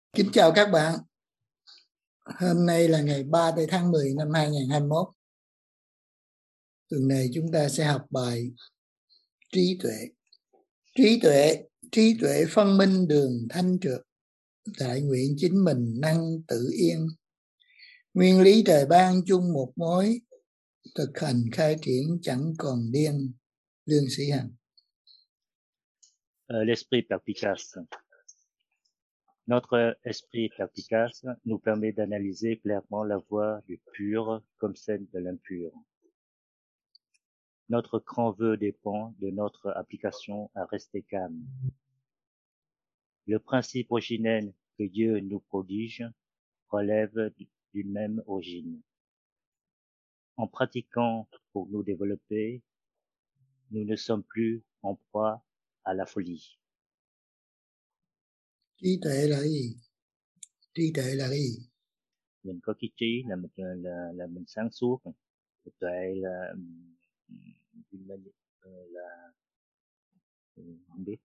Kính chào các bạn. Hôm nay là ngày 30 tháng 10 năm 2021. Tuần này chúng ta sẽ học bài trí tuệ. Trí tuệ phân minh đường thanh trượt, đại nguyện chính mình năng tự yên. Nguyên lý trời ban chung một mối, thực hành khai triển chẳng còn điên. Lương Sĩ Hằng. L'esprit perspicace. Notre esprit perspicace nous permet d'analyser clairement la voie du pur comme celle de l'impur. Notre grand vœu dépend de notre application à rester calme. Le principe originel que Dieu nous prodige relève d'une même origine. En pratiquant pour nous développer, nous ne sommes plus en proie à la folie. Trí tuệ là gì? Trí tuệ là gì? Mình có cái trí là mình sáng suốt, tuệ là không biết.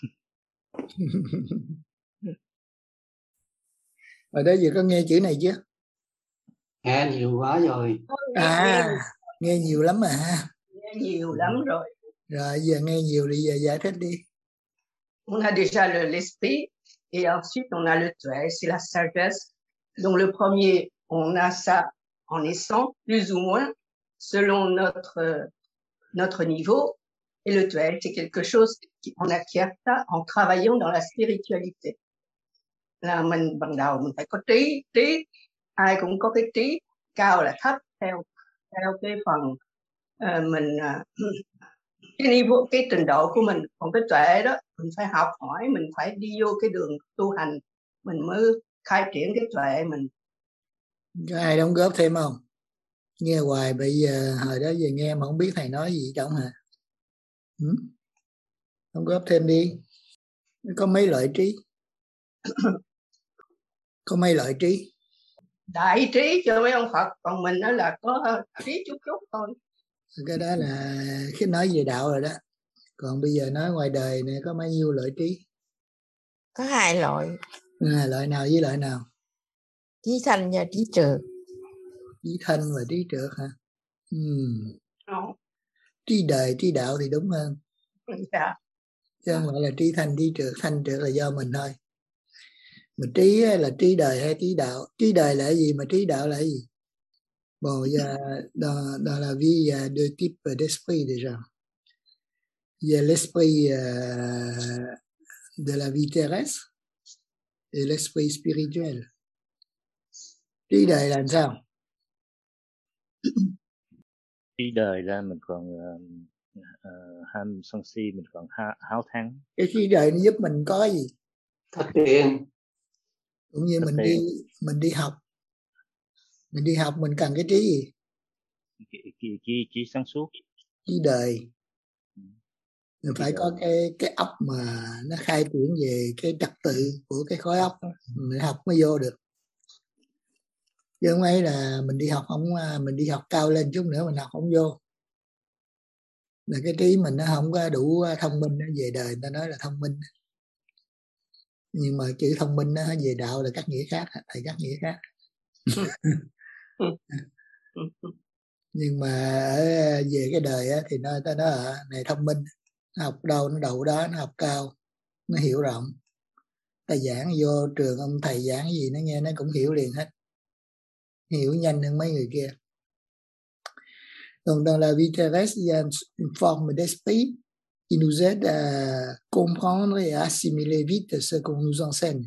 Ở đây giờ có nghe chữ này chưa? Nghe nhiều quá rồi. Nghe nhiều lắm à. Nghe nhiều lắm rồi. Rồi giờ nghe nhiều thì giờ giải thích đi. On a déjà l'esprit et ensuite on a le tuệ, c'est la sagesse. Donc le premier, on a ça en naissant, plus ou moins, selon notre niveau. Et le tuệ, c'est quelque chose qu'on acquiert ça en travaillant dans la spiritualité. Là mình ban đầu mình phải có trí, ai cũng có cái trí, cao là thấp theo cái phần mình cái niveau, cái trình độ của mình. Còn cái tuệ đó mình phải học hỏi, mình phải đi vô cái đường tu hành, mình mới khai triển cái tuệ mình. Có ai đóng góp thêm không? Nghe hoài bây giờ hồi đó giờ nghe mà không biết thầy nói gì trong hả? Đóng góp thêm đi. Có mấy loại trí? Có mấy loại trí? Đại trí cho mấy ông Phật, còn mình đó là có trí chút thôi. Cái đó là khi nói về đạo rồi đó. Còn bây giờ nói ngoài đời này có bao nhiêu loại trí? Có 2 loại. Loại nào với loại nào? Trí thanh và trí trượt. Trí thanh và trí trượt hả? Trí đời, trí đạo thì đúng hơn. Dạ. Chứ không phải là trí thanh, trí trượt. Thanh trượt là do mình thôi. Mà trí là trí đời hay trí đạo? Trí đời là cái gì mà trí đạo là cái gì? Bon, dans la vie, il y a 2 types d'esprit déjà. Il y a l'esprit de la vie terrestre et l'esprit spirituel. Trí đời là làm sao? Trí đời là mình còn ham sân si, mình còn háo thắng. Cái trí đời nó giúp mình có gì? Thất tiền. Cũng như mình đi học. Mình đi học mình cần cái trí gì? Trí sáng suốt. Trí đời. Mình phải có cái óc mà nó khai triển về cái trật tự của cái khối óc đó. Mình học mới vô được. Chứ không ấy là mình đi học cao lên chút nữa mình học không vô. Là cái trí mình nó không có đủ thông minh, nó về đời người ta nói là thông minh. Nhưng mà chữ thông minh nó về đạo là các nghĩa khác, thầy các nghĩa khác. Nhưng mà về cái đời á, thì người ta nói này thông minh, nó học đâu nó đậu đó, nó học cao, nó hiểu rộng. Ta giảng vô trường ông thầy giảng gì nó nghe nó cũng hiểu liền hết, hiểu nhanh hơn mấy người kia. Donc dans la vie terrestre, il y a une forme d'esprit qui nous aide à comprendre et à assimiler vite ce qu'on nous enseigne.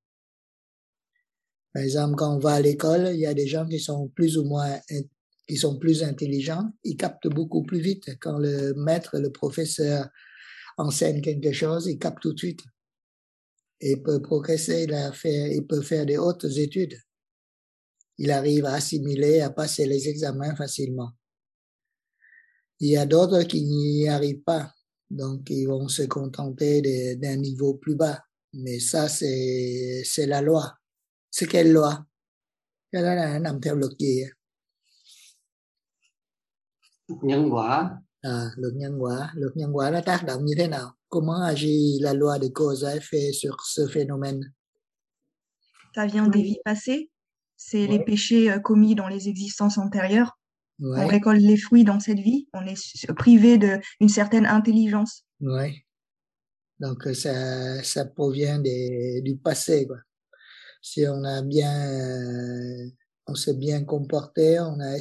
Par exemple, quand on va à l'école, il y a des gens qui sont plus intelligents, ils captent beaucoup plus vite. Quand le maître, le professeur enseigne quelque chose, il capte tout de suite. Et il peut progresser, il peut faire des hautes études. Il arrive à assimiler, à passer les examens facilement. Il y a d'autres qui n'y arrivent pas, donc ils vont se contenter d'un niveau plus bas. Mais ça, c'est la loi. C'est quelle loi? Cái đó là nó nằm theo luật gì? Nhân quả. Luật nhân quả. Luật nhân quả nó tác động như thế nào? Comment agit la loi de cause à effet sur ce phénomène? Ça vient des vies passées. C'est les péchés commis dans les existences antérieures. Oui, On récolte les fruits dans cette vie. On est privé d'une certaine intelligence. oui. Donc ça provient du passé, quoi. Si on a on s'est bien comporté, on a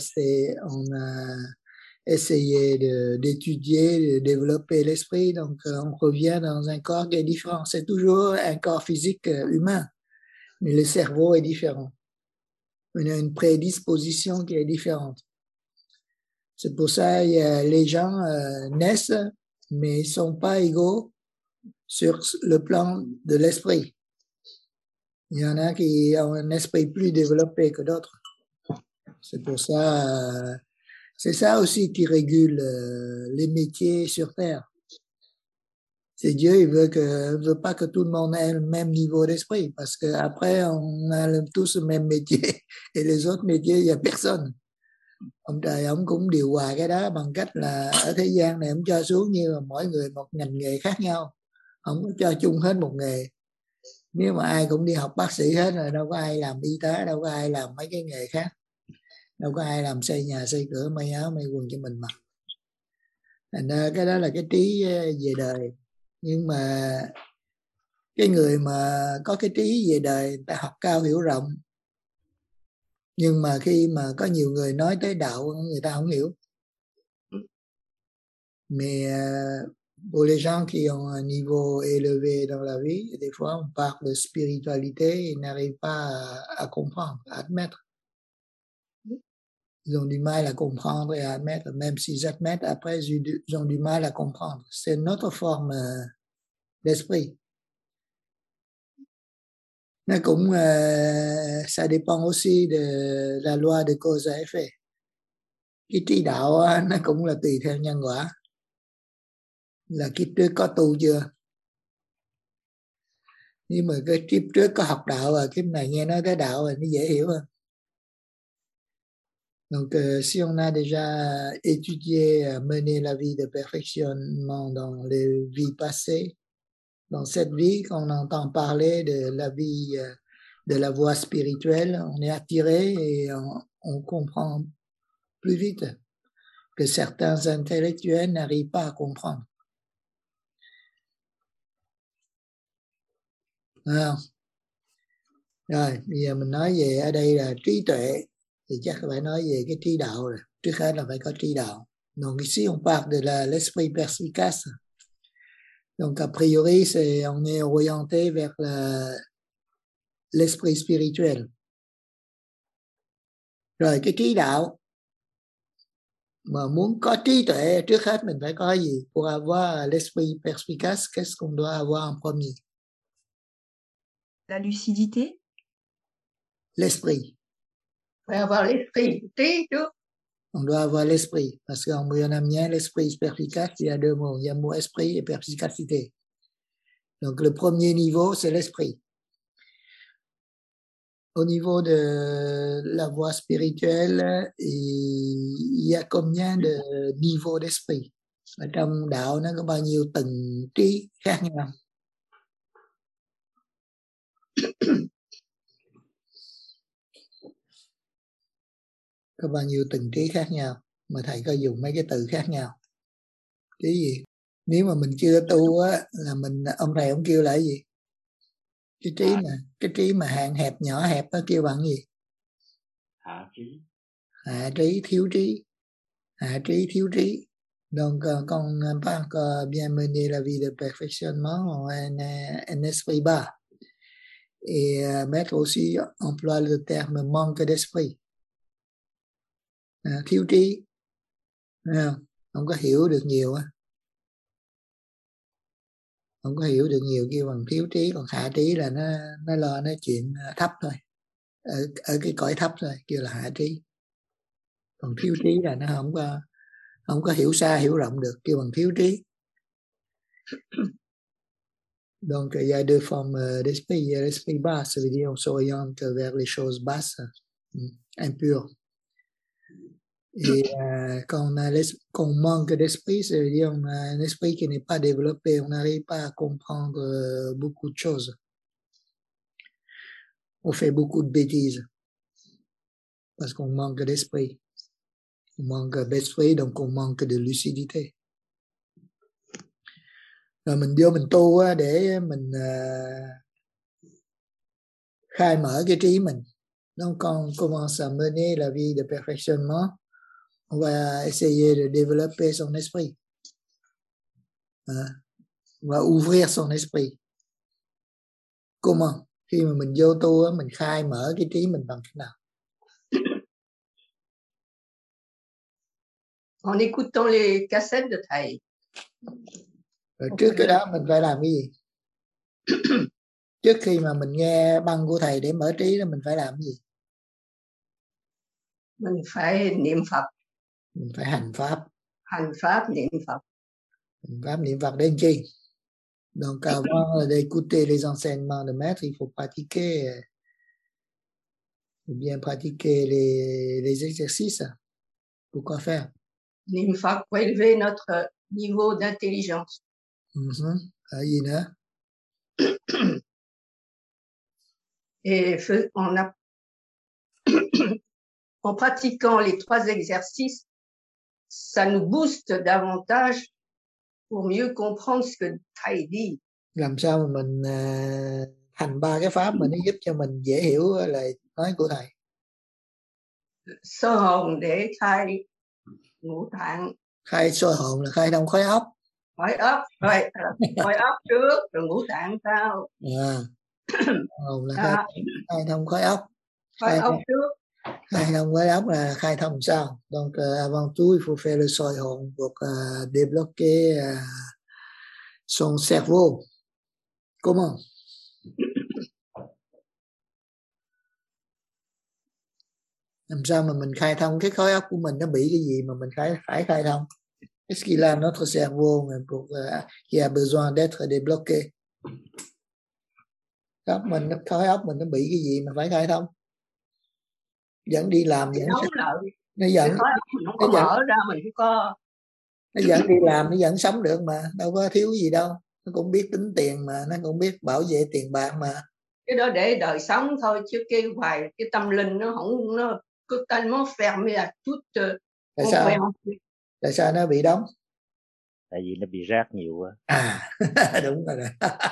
essayé d'étudier, de développer l'esprit, donc on revient dans un corps qui est différent. C'est toujours un corps physique humain, mais le cerveau est différent. On a une prédisposition qui est différente. C'est pour ça que les gens naissent, mais ils sont pas égaux sur le plan de l'esprit. Il y en a qui ont un esprit plus développé que d'autres. C'est pour ça, c'est ça aussi qui régule les métiers sur Terre. C'est Dieu, il veut pas que tout le monde ait le même niveau d'esprit, parce que après on a tous le même métier et les autres métiers il y a personne. Ông trời ông cũng điều hòa cái đó bằng cách là ở thế gian này ông cho xuống như là mỗi người một ngành nghề khác nhau, ông có cho chung hết một nghề. Nếu mà ai cũng đi học bác sĩ hết rồi đâu có ai làm y tá, đâu có ai làm mấy cái nghề khác, đâu có ai làm xây nhà xây cửa may áo may quần cho mình mặc. Thành ra cái đó là cái trí về đời. Nhưng mà cái người mà có cái trí về đời, người ta học cao hiểu rộng, nhưng mà khi mà có nhiều người nói tới đạo người ta không hiểu. Mais pour les gens qui ont un niveau élevé dans la vie, des fois on parle de spiritualité, ils n'arrivent pas à comprendre, à admettre. Ils ont du mal à comprendre et à admettre, même s'ils admettent, après ils ont du mal à comprendre. C'est une autre forme d'esprit. Mais cũng ça dépend aussi de la loi de cause à effet. Cái trí đạo nó cũng là tùy theo nhân quả. Là kiếp trước có tu chưa? Nhưng mà cái kiếp trước có học đạo và kiếp này nghe nói tới đạo rồi nó dễ hiểu hơn. Donc si on a déjà étudié, mené la vie de perfectionnement dans les vies passées, dans cette vie, quand on entend parler de la vie, de la voie spirituelle, on est attiré et on comprend plus vite que certains intellectuels n'arrivent pas à comprendre. Rồi, bây giờ mình nói về ở đây là trí tuệ, thì chắc phải nói về cái trí đạo rồi. Trước hết là phải có trí đạo. Donc ici on parle de l'esprit perspicace. Donc a priori on est orienté vers l'esprit spirituel. Rồi cái trí đạo, mà muốn có trí tuệ trước hết mình phải có gì? Pour avoir l'esprit perspicace, qu'est-ce qu'on doit avoir en premier? La lucidité. L'esprit. On va avoir l'esprit, trí trước. On doit avoir l'esprit, parce qu'en moyen l'esprit perspicace, il y a deux mots, il y a le mot esprit et perspicacité. Donc le premier niveau, c'est l'esprit. Au niveau de la voie spirituelle, il y a combien de niveaux d'esprit? Ở trong đạo nó có bao nhiêu tầng trí khác nhau? Có bao nhiêu tầng trí khác nhau mà thầy có dùng mấy cái từ khác nhau? Trí gì? Nếu mà mình chưa tu á là ông thầy ông kêu là cái gì? Cái trí mà hạn hẹp nhỏ hẹp nó kêu bằng gì? Hạ trí. Hạ trí, thiếu trí. Hạ trí, thiếu trí. Donc quand on n'a pas encore bien mené la vie de perfectionnement, on a un esprit bas. Et Maître aussi emploie le terme manque d'esprit. Thiếu trí. Không có hiểu được nhiều á. Không có hiểu được nhiều kêu bằng thiếu trí, còn hạ trí là nó lo nói chuyện thấp thôi. Ở cái cõi thấp thôi kêu là hạ trí. Còn thiếu trí là nó không có hiểu xa hiểu rộng được, kêu bằng thiếu trí. Donc il y a deux formes d'esprit, il y a l'esprit bas, ça veut dire on s'oriente vers les choses basses, impures. Et quand on manque d'esprit, ça veut dire on a un esprit qui n'est pas développé, on n'arrive pas à comprendre beaucoup de choses. On fait beaucoup de bêtises parce qu'on manque d'esprit. On manque d'esprit, donc on manque de lucidité. Rồi mình vô mình tu để mình khai mở cái trí mình. Donc quand on commence à mener la vie de perfectionnement, on va essayer de développer son esprit. On va ouvrir son esprit. Comment? Khi mà mình vô tu, mình khai mở cái trí mình bằng cách nào? En écoutant les cassettes de thầy. Rồi trước cái đó mình phải làm cái gì? Trước khi mà mình nghe băng của thầy để mở trí đó, mình phải làm cái gì? Mình phải niệm Phật. Mình phải hành pháp. Hành pháp niệm Phật. Hành pháp niệm Phật đến chi? Donc avant d'écouter les enseignements de maître, il faut pratiquer, bien pratiquer les exercices. Pourquoi faire? Niệm Phật pour élever notre niveau d'intelligence. Gì nữa? Et en pratiquant les 3 exercices, ça nous booste davantage pour mieux comprendre ce que thầy dit. Làm sao mà mình hành 3 cái pháp mà nó giúp cho mình dễ hiểu lời nói của thầy? Soi hồn để khai ngũ tạng. Khai soi hồn là khai thông khối óc. Khối óc, rồi khối óc trước, rồi ngũ tạng sau. Hồn là khai thông khối óc. Khối óc trước. Khai thông khối óc là khai thông sau. Donc avant tout, il faut faire le soi hồn pour débloquer son cerveau. Comment? Làm sao mà mình khai thông cái khối óc của mình nó bị cái gì mà mình phải khai thông? Qu'est-ce qu'il a notre cerveau qui a besoin d'être débloqué? Khối óc mình nó bị cái gì mà phải khai thông? Dẫn đi làm dẫn nó dẫn nó có mở ra mình cũng có. Nó dẫn đi làm, nó vẫn sống được mà, đâu có thiếu gì đâu. Nó cũng biết tính tiền mà, nó cũng biết bảo vệ tiền bạc mà. Cái đó để đời sống thôi, chứ cái tâm linh nó không, nó cứ tellement fermé à toute. Tại sao nó bị đóng? Tại vì nó bị rác nhiều quá. Đúng rồi.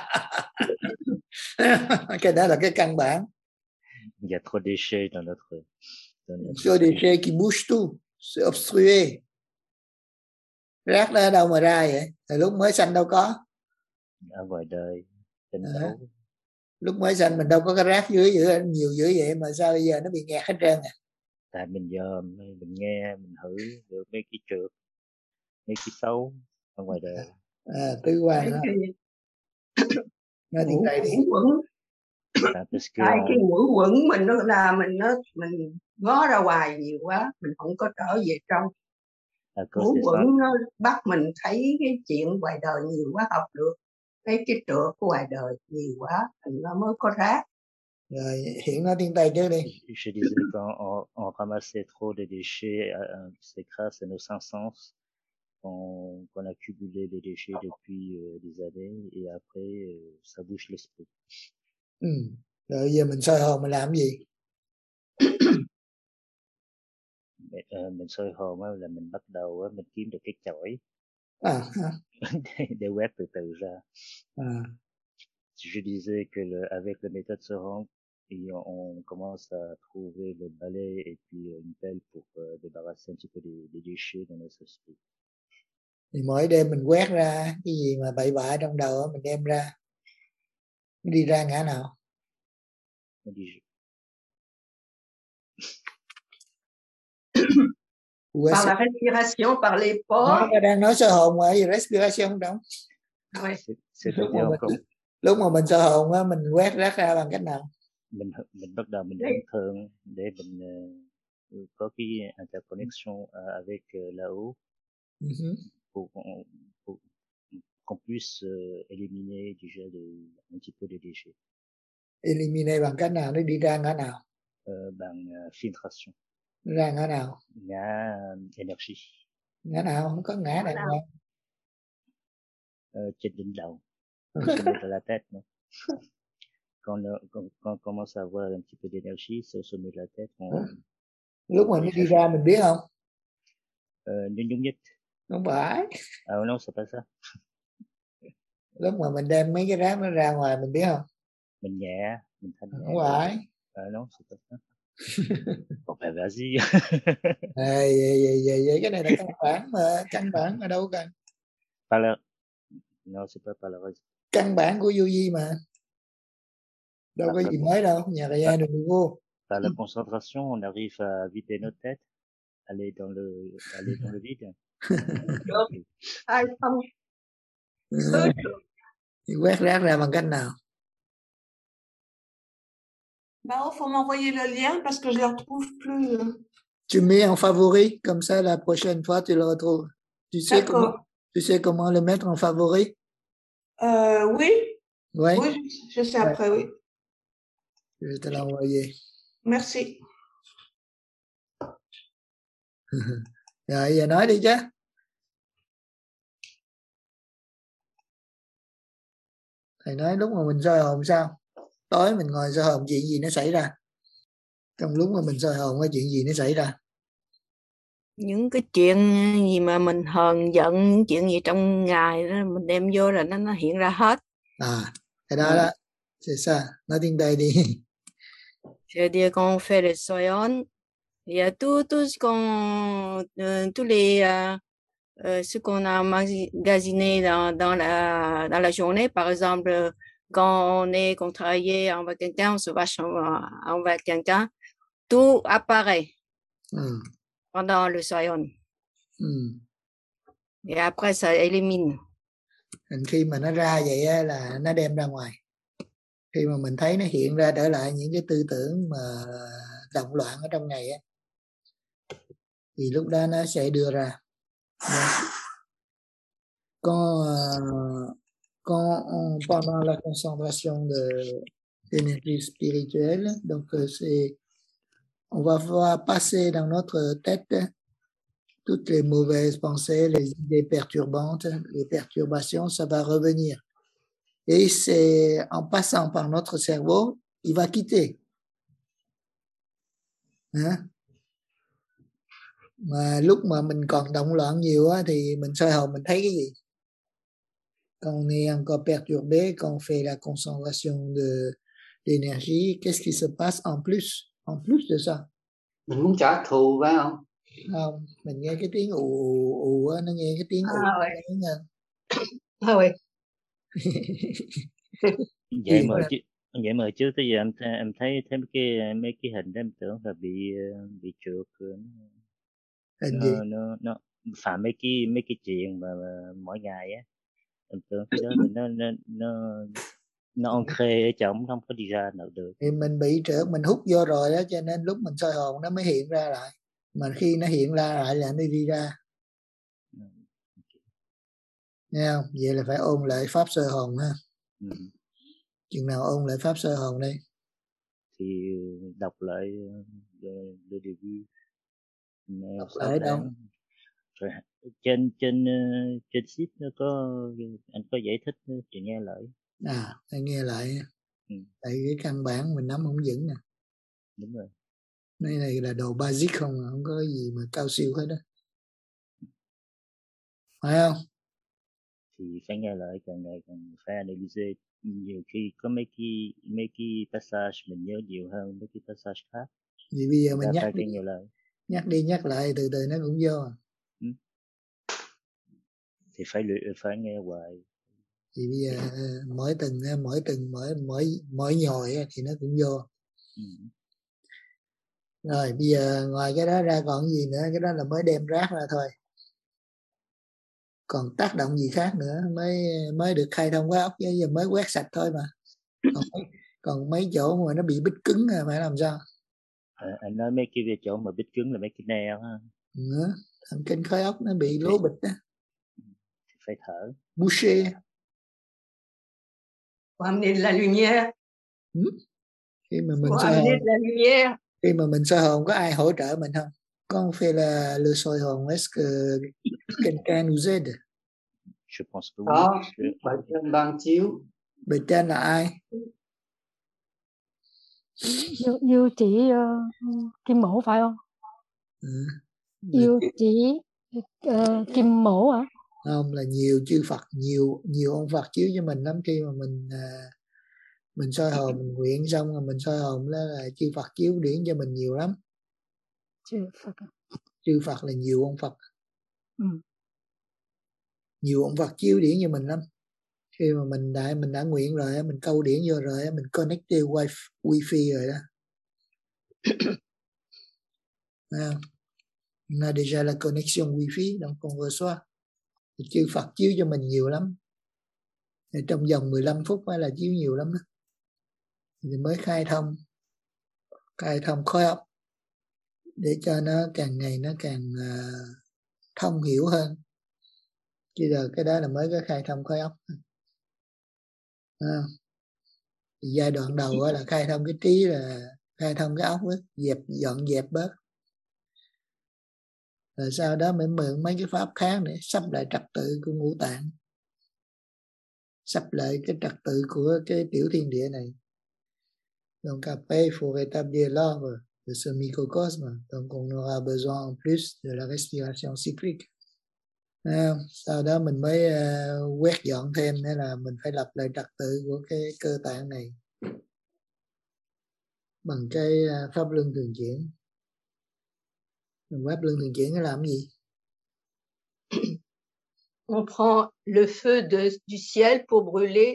Cái đó là cái căn bản. Il y a trop de déchets dans notre Trop de déchets qui bouge tout, c'est obstrué. Rác đó ở đâu mà ra vậy? Từ lúc mới sanh đâu có. Ở ngoài đời. Lúc mới sanh mình đâu có cái rác nhiều dữ vậy mà sao bây giờ nó bị nghẹt hết trơn à? Tại mình dòm, mình nghe, mình thử được mấy cái trượt, mấy cái xấu ở ngoài đời. Tứ quan đó. Nói tiếng Tây đi. Cái mũi quẩn mình nó là mình ngó ra ngoài nhiều quá, mình không có trở về trong. Mũi quẩn nó bắt mình thấy cái chuyện ngoài đời nhiều quá, học được cái trượt của ngoài đời nhiều quá, nó mới có rác. Rồi hiện nói tiếng Tây trước đi. Je disais quand on ramassait trop de déchets, c'est grâce à nos cinq sens qu'on a cumulé les déchets depuis des années et après ça bouge l'esprit. Rồi giờ mình soi hồn mình làm gì? Mình soi hồn là mình bắt đầu mình kiếm được cái chổi để quét từ từ ra. Je disais que avec la méthode Sohong, on commence à trouver le balai et puis une pelle pour débarrasser un petit peu des déchets dans notre esprit. Thì mỗi đêm mình quét ra cái gì mà bậy bạ trong đầu mình đem ra, nó đi ra ngã nào? Par la respiration, par les pores. Nó đang nói soi hồn mà, respiration đâu? Lúc mà mình soi hồn á, mình quét rác ra bằng cách nào? Mình bắt đầu mình hướng thượng để mình có cái interconnexion avec là-haut pour qu'on puisse éliminer déjà un petit peu des déchets. Éliminer bằng cách nào? Nó đi ra ngã nào? Bằng filtration. Ra ngã nào? Ngã énergie. Ngã nào? Không có ngã nào. Trên đỉnh đầu. Sur la tête, non? quand on commence à avoir un petit peu d'énergie sur sommet de la tête, lúc mà nó đi ra mình biết không? nhung nhích. Không phải. Non, c'est pas ça. Lúc mà mình đem mấy cái rác nó ra ngoài mình biết không? Mình nhẹ, mình thanh nhẹ. Không phải. Non, c'est pas ça. Bon, ben vas-y. Vậy cái này là căn bản mà đâu cần. Non, c'est pas par la raison. Căn bản của yogi mà. Đâu có gì mới đâu, nhà ra được vô. Par la concentration, on arrive à vider notre tête, aller dans le vide. Ai không? Thì quét rác ra bằng cách nào? Bah, faut m'envoyer le lien parce que je le retrouve plus. Tu mets en favori, comme ça la prochaine fois tu le retrouves. Tu sais comment le mettre en favori? Oui. Ouais. Oui, je sais après, oui. Je vais te l'envoyer. Merci. Rồi giờ nói đi chứ. Thầy nói lúc mà mình soi hồn sao? Tối mình ngồi soi hồn chuyện gì nó xảy ra? Trong lúc mà mình soi hồn có chuyện gì nó xảy ra? Những cái chuyện gì mà mình hờn giận, những chuyện gì trong ngày đó mình đem vô là nó hiện ra hết. Cái đó c'est ça. Nói tiếng Tây đi. C'est-à-dire quand on fait les soyons, il y a tout ce qu'on tous les ce qu'on a emmagasiné dans la journée. Par exemple, quand on travaillait envers quelqu'un, on se vache envers quelqu'un, tout apparaît pendant le soyon. Et après, ça élimine. Khi mà nó ra vậy á, là nó đem ra ngoài. Khi mà mình thấy nó hiện ra trở lại những cái tư tưởng mà động loạn ở trong ngày á, thì lúc đó nó sẽ đưa ra. Pendant la concentration d'énergie spirituelle, donc on va voir passer dans notre tête toutes les mauvaises pensées, les idées perturbantes, les perturbations, ça va revenir. Et c'est en passant par notre cerveau, il va quitter. Mà lúc mà mình còn động loạn nhiều á, thì mình soi hồn mình thấy cái gì? Quand on est encore perturbé, quand on fait la concentration d'énergie, qu'est-ce qui se passe en plus de ça? Mình muốn trả thù phải không? Không, mình nghe cái tiếng ù á, nó nghe cái tiếng ù. Ouais. Vậy mà trước tới giờ em thấy mấy cái hình đó em tưởng là bị trượt nó phạm mấy cái chuyện mà mỗi ngày á, em tưởng cái đó nó ancré ở trong, không có đi ra nào được. Thì mình bị trượt, mình hút vô rồi đó, cho nên lúc mình soi hồn nó mới hiện ra lại. Mà khi nó hiện ra lại là nó đi ra. Nghe không? Vậy là phải ôn lại pháp soi hồn ha. Chừng nào ôn lại pháp soi hồn đây? Thì đọc lại le début. Đọc lại đâu? Rồi trên sheet nó anh có giải thích chị nghe lại. Anh nghe lại. Tại cái căn bản mình nắm không vững nè. Đúng rồi. Này là đồ basic không có gì mà cao siêu hết đó. Phải không? Thì phải nghe lại, càng ngày càng phải analyze. Nhiều khi có mấy cái passage mình nhớ nhiều hơn mấy cái passage khác. Vì bây giờ mình nhắc đi nhắc lại từ từ nó cũng vô. Thì phải nghe hoài. Thì bây giờ mỗi nhồi thì nó cũng vô. Rồi bây giờ ngoài cái đó ra còn gì nữa? Cái đó là mới đem rác ra thôi. Còn tác động gì khác nữa mới được khai thông cái óc, chứ giờ mới quét sạch thôi mà. Còn mấy chỗ mà nó bị bít cứng phải làm sao? Anh nói mấy cái chỗ mà bít cứng là mấy cái neo ha. Thần kinh khối óc nó bị lố bịch đó. Phải thở. Boucher. Faut amener de la lumière. Khi mà mình soi hồn có ai hỗ trợ mình không? Quand on fait le soi hồn, est-ce que quelqu'un nous aide? Je pense que oui. Bề trên ban chiếu. Bề trên là ai? Yêu chỉ Kim Mẫu phải không? Yêu chỉ Kim Mẫu hả? Không, là nhiều chư Phật, nhiều ông Phật chiếu cho mình lắm. Khi mà mình soi hồn, mình nguyện xong rồi mình soi hồn là chư Phật chiếu điển cho mình nhiều lắm. Chư Phật là nhiều ông Phật. Nhiều ông Phật chiếu điển cho mình lắm. Khi mà mình đã nguyện rồi, mình câu điển vô rồi, mình connect wifi rồi đó. On a déjà la connexion wifi, donc on reçoit. Chư Phật chiếu cho mình nhiều lắm. Trong vòng 15 phút là chiếu nhiều lắm đó. Thì mới khai thông khối óc để cho nó càng ngày nó càng thông hiểu hơn. Chứ giờ cái đó là mới có khai thông khối óc. Giai đoạn đầu là khai thông cái trí, là khai thông cái óc, dọn dẹp bớt. Rồi sau đó mới mượn mấy cái pháp khác để sắp lại trật tự của ngũ tạng, sắp lại cái trật tự của cái tiểu thiên địa này. Donc après il faut rétablir l'ordre de ce microcosme. Donc on aura besoin en plus de la respiration cyclique. Sau đó mình mới quét dọn thêm, nên là mình phải lập lại trật tự của cái cơ tạng này bằng cái pháp luân thường chuyển. Pháp luân thường chuyển nó làm gì? On prend le feu du ciel pour brûler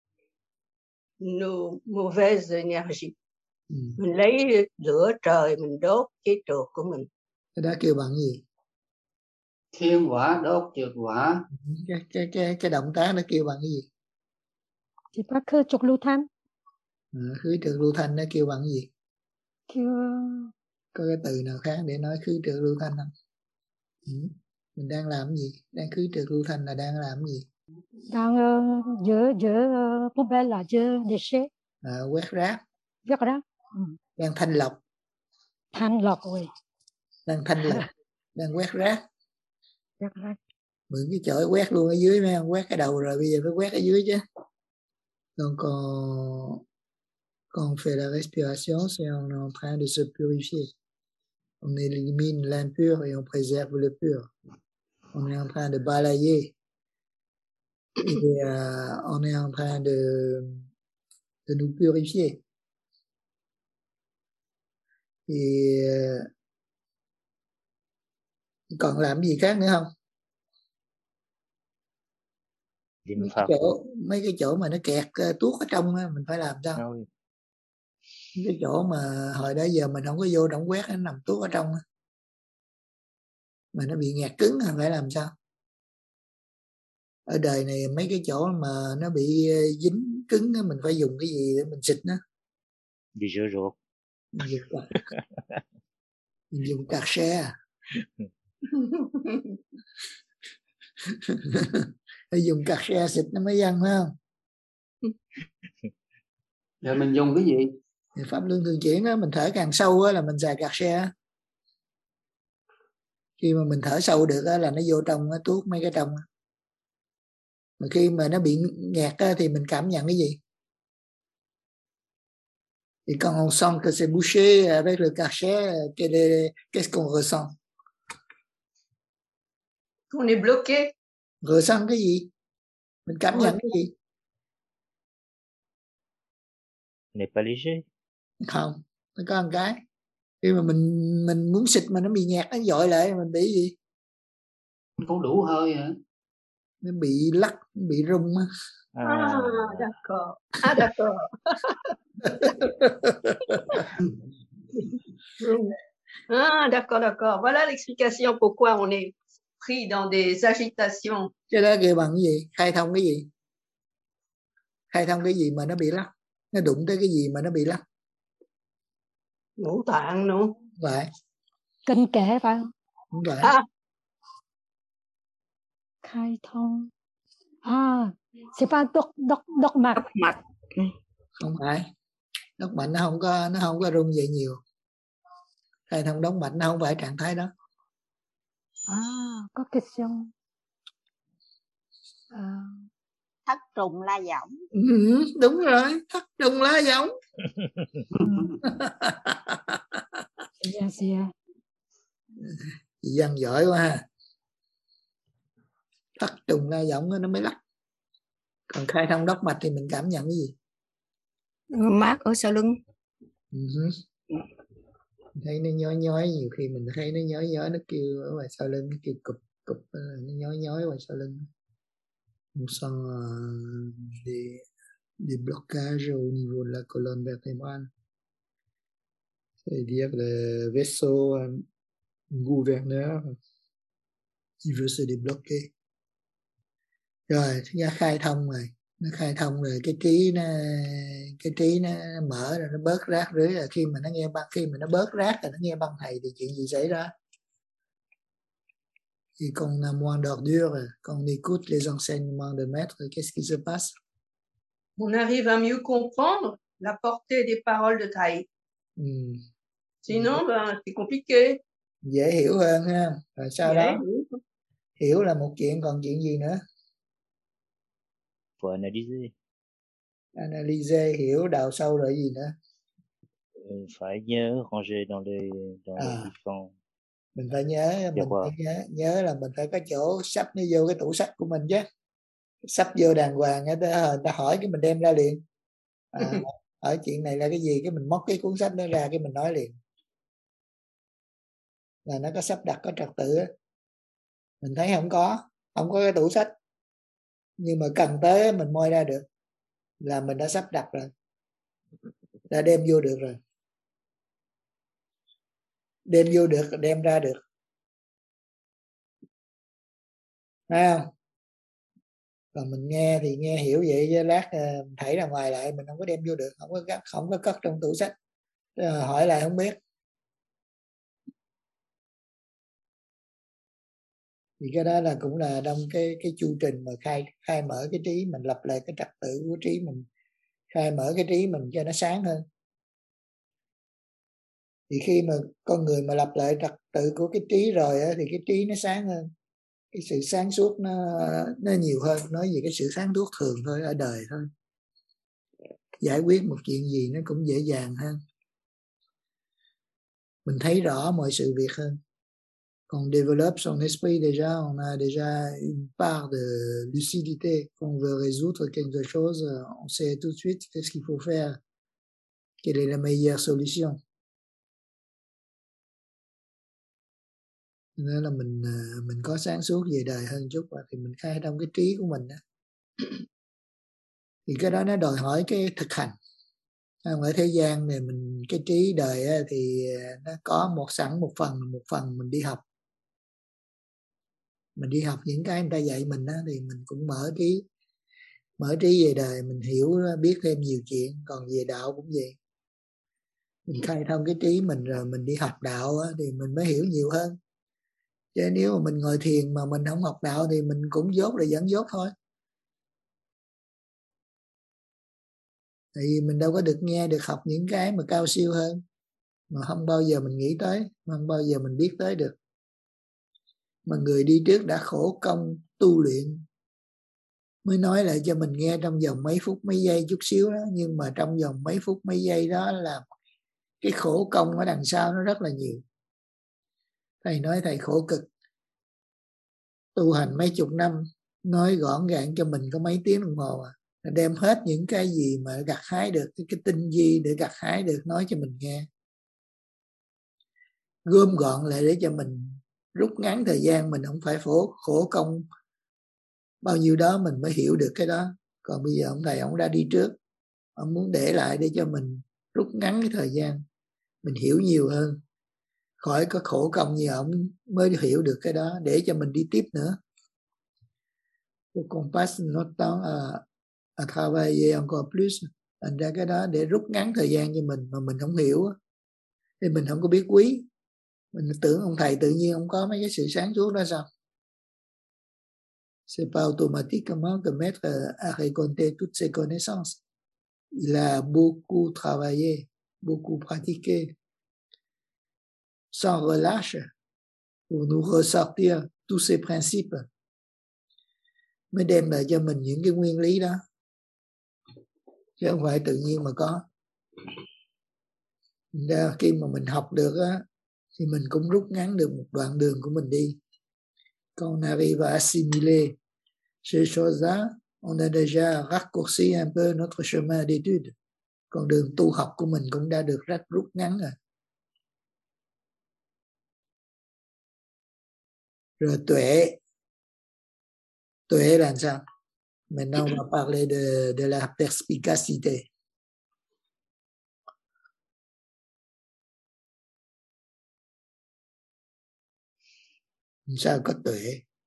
nos mauvaises énergies. Mình lấy lửa trời mình đốt cái trượt của mình. Cái đó kêu bằng gì? Thiên hỏa đốt trượt hỏa. Cái động tác nó kêu bằng cái gì? Thì bác khứ trục lưu thanh. Khứ trượt lưu thanh nó kêu bằng gì? Kêu... Có cái từ nào khác để nói khứ trượt lưu thanh không? Mình đang làm cái gì? Đang khứ trượt lưu thanh là đang làm cái gì? Đang dỡ poubelle là dỡ déchet. Quét rác. Quét rác. Đang thanh lọc. Thanh lọc rồi. Đang thanh lọc. Đang quét rác. Quét rác. Mượn cái chổi quét luôn ở dưới, mấy không? Quét cái đầu rồi bây giờ phải quét ở dưới chứ. Donc quand on fait la respiration, c'est on est en train de se purifier. On élimine l'impur et on préserve le pur. On est en train de balayer. Et on est en train de nous purifier. Et còn làm gì khác nữa không? Mấy cái chỗ mà nó kẹt tuốt ở trong á, mình phải làm sao? Cái chỗ mà hồi đó giờ mình không có vô động quét, nó nằm tuốt ở trong á, mà nó bị nghẹt cứng, phải làm sao? Ở đời này mấy cái chỗ mà nó bị dính cứng á, mình phải dùng cái gì để mình xịt nó? Đi rửa ruột. Mình dùng cạc xe. Phải dùng cạc xe xịt nó mới văng, phải không? Rồi mình dùng cái gì? Thì pháp luân thường chuyển đó, mình thở càng sâu á là mình xài cạc xe. Khi mà mình thở sâu được á là nó vô trong, nó tuốt mấy cái trong. Mà khi mà nó bị nghẹt á thì mình cảm nhận cái gì? Et quand on sent que c'est bouché avec le cachet, qu'est-ce qu'on ressent? On est bloqué. Ressent cái gì? Mình cảm nhận cái gì? N'est pas léger. Không, nó có một cái. Khi mà mình muốn xịt mà nó bị nghẹt, nó dội lại, mình bị gì? Không đủ hơi hả? Nó bị lắc, nó bị rung á. D'accord. Ah, d'accord. D'accord, d'accord. Voilà l'explication pourquoi on est pris dans des agitations. Cái đó kêu bằng cái gì? Khai thông cái gì? Khai thông cái gì mà nó bị lắc? Nó đụng tới cái gì mà nó bị lắc? Ngũ tạng nữa. Vậy. Kinh kệ phải không? Đúng vậy. Khai thông. C'est pas đốc mạch. Đốc mạch. Không phải. Đốc mạch nó không có rung vậy nhiều. Khai thông đốc mạch nó không phải trạng thái đó. Có question. thất trùng la võng. Đúng rồi, thất trùng la võng. Yes, yeah. Chị Văn giỏi quá ha. Thất trùng la võng nó mới lắc. Còn khai thông đốc mạch thì mình cảm nhận cái gì? Mát ở sau lưng. Thấy nó nhói nhói, nhiều khi mình thấy nó nhói nhói, nó kêu ở ngoài sau lưng, nó kêu cụp cụp, nó nhói nhói ngoài sau lưng. On sent des blocages au niveau de la colonne vertébrale. C'est-à-dire le vaisseau gouverneur qui veut se débloquer. Rồi, nó khai thông rồi. Nó khai thông rồi, cái trí nó mở rồi, nó bớt rác rưới rồi. Khi mà nó bớt rác rồi, nó nghe băng thầy thì chuyện gì xảy ra? Et quand on a moins d'ordures, quand on écoute les enseignements de maître, qu'est-ce qui se passe? On arrive à mieux comprendre la portée des paroles de thầy. Sinon, c'est compliqué. Dễ hiểu hơn ha. Rồi sau đó hiểu là một chuyện, còn chuyện gì nữa? Faut analyser. Analyser, hiểu, đào sâu rồi gì nữa? Phải nhớ, ranger dans les différents. Mình phải nhớ là mình phải có chỗ sắp nó vô cái tủ sách của mình chứ. Sắp vô đàng hoàng, người ta hỏi cái mình đem ra liền. Hỏi chuyện này là cái gì, cái mình móc cái cuốn sách đó ra, cái mình nói liền. Là nó có sắp đặt, có trật tự á. Mình thấy không có cái tủ sách, nhưng mà cần tới mình moi ra được là mình đã sắp đặt rồi, đã đem vô được rồi, đem vô được, đem ra được, thấy không? Còn mình nghe thì nghe hiểu vậy chứ lát thảy ra ngoài lại mình không có đem vô được, không có cất trong tủ sách, hỏi lại không biết. Thì cái đó là cũng là trong cái chu trình mà khai mở cái trí, mình lập lại cái trật tự của trí mình, khai mở cái trí mình cho nó sáng hơn. Thì khi mà con người mà lập lại trật tự của cái trí rồi á, thì cái trí nó sáng hơn, cái sự sáng suốt nó nhiều hơn. Nói về cái sự sáng suốt thường thôi, ở đời thôi, giải quyết một chuyện gì nó cũng dễ dàng hơn, mình thấy rõ mọi sự việc hơn. Quand on développe son esprit déjà, on a déjà une part de lucidité. Quand on veut résoudre quelque chose, on sait tout de suite qu'est-ce qu'il faut faire, quelle est la meilleure solution. Nên là mình có sáng suốt về đời hơn chút, và thì mình khai thông cái trí của mình đó. Thì cái đó nó đòi hỏi cái thực hành. Ở thế gian này mình cái trí đời thì nó có một phần mình đi học. Mình đi học những cái người ta dạy mình đó, thì mình cũng mở trí về đời, mình hiểu, biết thêm nhiều chuyện. Còn về đạo cũng vậy, mình khai thông cái trí mình rồi mình đi học đạo đó, thì mình mới hiểu nhiều hơn. Chứ nếu mà mình ngồi thiền mà mình không học đạo thì mình cũng dốt rồi dẫn dốt thôi. Thì mình đâu có được nghe, được học những cái mà cao siêu hơn, mà không bao giờ mình nghĩ tới, mà không bao giờ mình biết tới được. Mà người đi trước đã khổ công tu luyện mới nói lại cho mình nghe trong vòng mấy phút mấy giây chút xíu đó. Nhưng mà trong vòng mấy phút mấy giây đó là cái khổ công ở đằng sau nó rất là nhiều. Thầy nói thầy khổ cực, tu hành mấy chục năm, nói gọn gàng cho mình có mấy tiếng đồng hồ đem hết những cái gì mà gặt hái được, cái tinh vi để gặt hái được nói cho mình nghe, gom gọn lại để cho mình rút ngắn thời gian, mình không phải khổ công bao nhiêu đó mình mới hiểu được cái đó. Còn bây giờ ông thầy ông ra đi trước, ông muốn để lại để cho mình rút ngắn cái thời gian, mình hiểu nhiều hơn, khỏi có khổ công như ông mới hiểu được cái đó, để cho mình đi tiếp nữa. Pour qu'on passe notre temps à travailler encore plus. Thành ra cái đó để rút ngắn thời gian cho mình, mà mình không hiểu thì mình không có biết quý. Mình tưởng ông thầy tự nhiên ông có mấy cái sự sáng suốt đó sao? C'est pas automatiquement que maître a récolté toutes ses connaissances. Il a beaucoup travaillé, beaucoup pratiqué, sans relâche, pour nous ressortir tous ces principes. mới đem lại cho mình những cái nguyên lý đó, chứ không phải tự nhiên mà có. Khi mà mình học được á, thì mình cũng rút ngắn được một đoạn đường của mình đi. Quand on arrive à assimiler ces choses-là, on a déjà raccourci un peu notre chemin d'étude. Con đường tu học của mình cũng đã được rút ngắn rồi. Rồi tuệ là sao? Maintenant on va parler de la perspicacité. Sao có tuệ?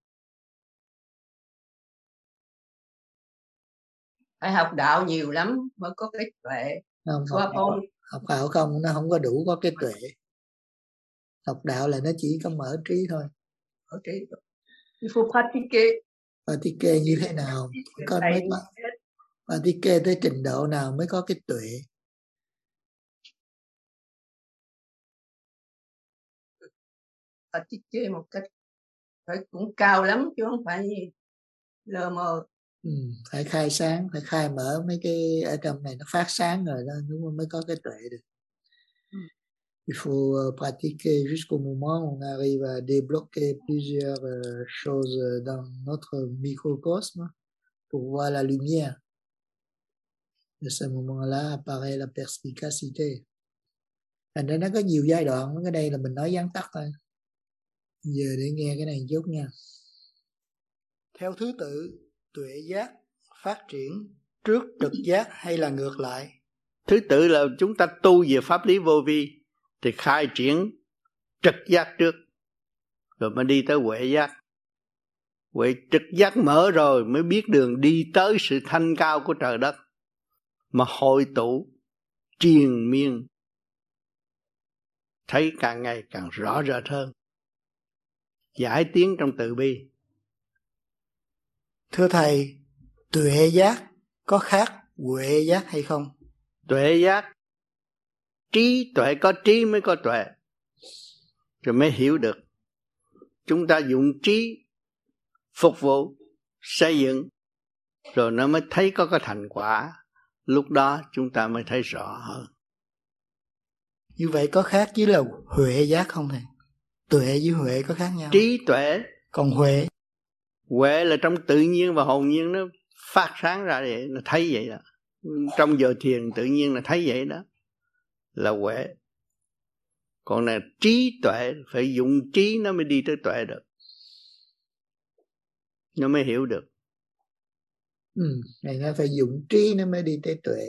Phải học đạo nhiều lắm mới có cái tuệ. Không, học đạo không, nó không có đủ có cái tuệ. Học đạo là nó chỉ có mở trí thôi. Mở trí. Il faut pratiquer. Pratiquer như thế nào? Con mới có. Pratiquer tới trình độ nào mới có cái tuệ? Pratiquer một cách phải cũng cao lắm chứ không phải lờ mờ. Phải khai sáng, phải khai mở mấy cái ở trong này nó phát sáng rồi đó, mới có cái tuệ được. Il faut pratiquer jusqu'au moment où on arrive à débloquer plusieurs choses dans notre microcosme pour voir la lumière. À ce moment-là apparaît la perspicacité. Thành ra nó có nhiều giai đoạn, cái đây là mình nói vắn tắt thôi. Giờ để nghe cái này chút nha. Theo thứ tự, tuệ giác phát triển trước trực giác hay là ngược lại? Thứ tự là chúng ta tu về pháp lý vô vi thì khai triển trực giác trước, rồi mới đi tới huệ giác. Huệ trực giác mở rồi mới biết đường đi tới sự thanh cao của trời đất, mà hội tụ triền miên thấy càng ngày càng rõ rệt hơn, giải tiến trong từ bi. Thưa Thầy, tuệ giác có khác huệ giác hay không? Tuệ giác, trí tuệ, có trí mới có tuệ, rồi mới hiểu được. Chúng ta dùng trí phục vụ, xây dựng, rồi nó mới thấy có cái thành quả. Lúc đó chúng ta mới thấy rõ hơn. Như vậy có khác với là huệ giác không Thầy? Tuệ với huệ có khác nhau? Trí tuệ. Còn huệ? Huệ là trong tự nhiên và hồn nhiên nó phát sáng ra vậy, nó thấy vậy đó. Trong giờ thiền tự nhiên là thấy vậy đó, là huệ. Còn là trí tuệ, phải dùng trí nó mới đi tới tuệ được, nó mới hiểu được. Này nó phải dùng trí nó mới đi tới tuệ.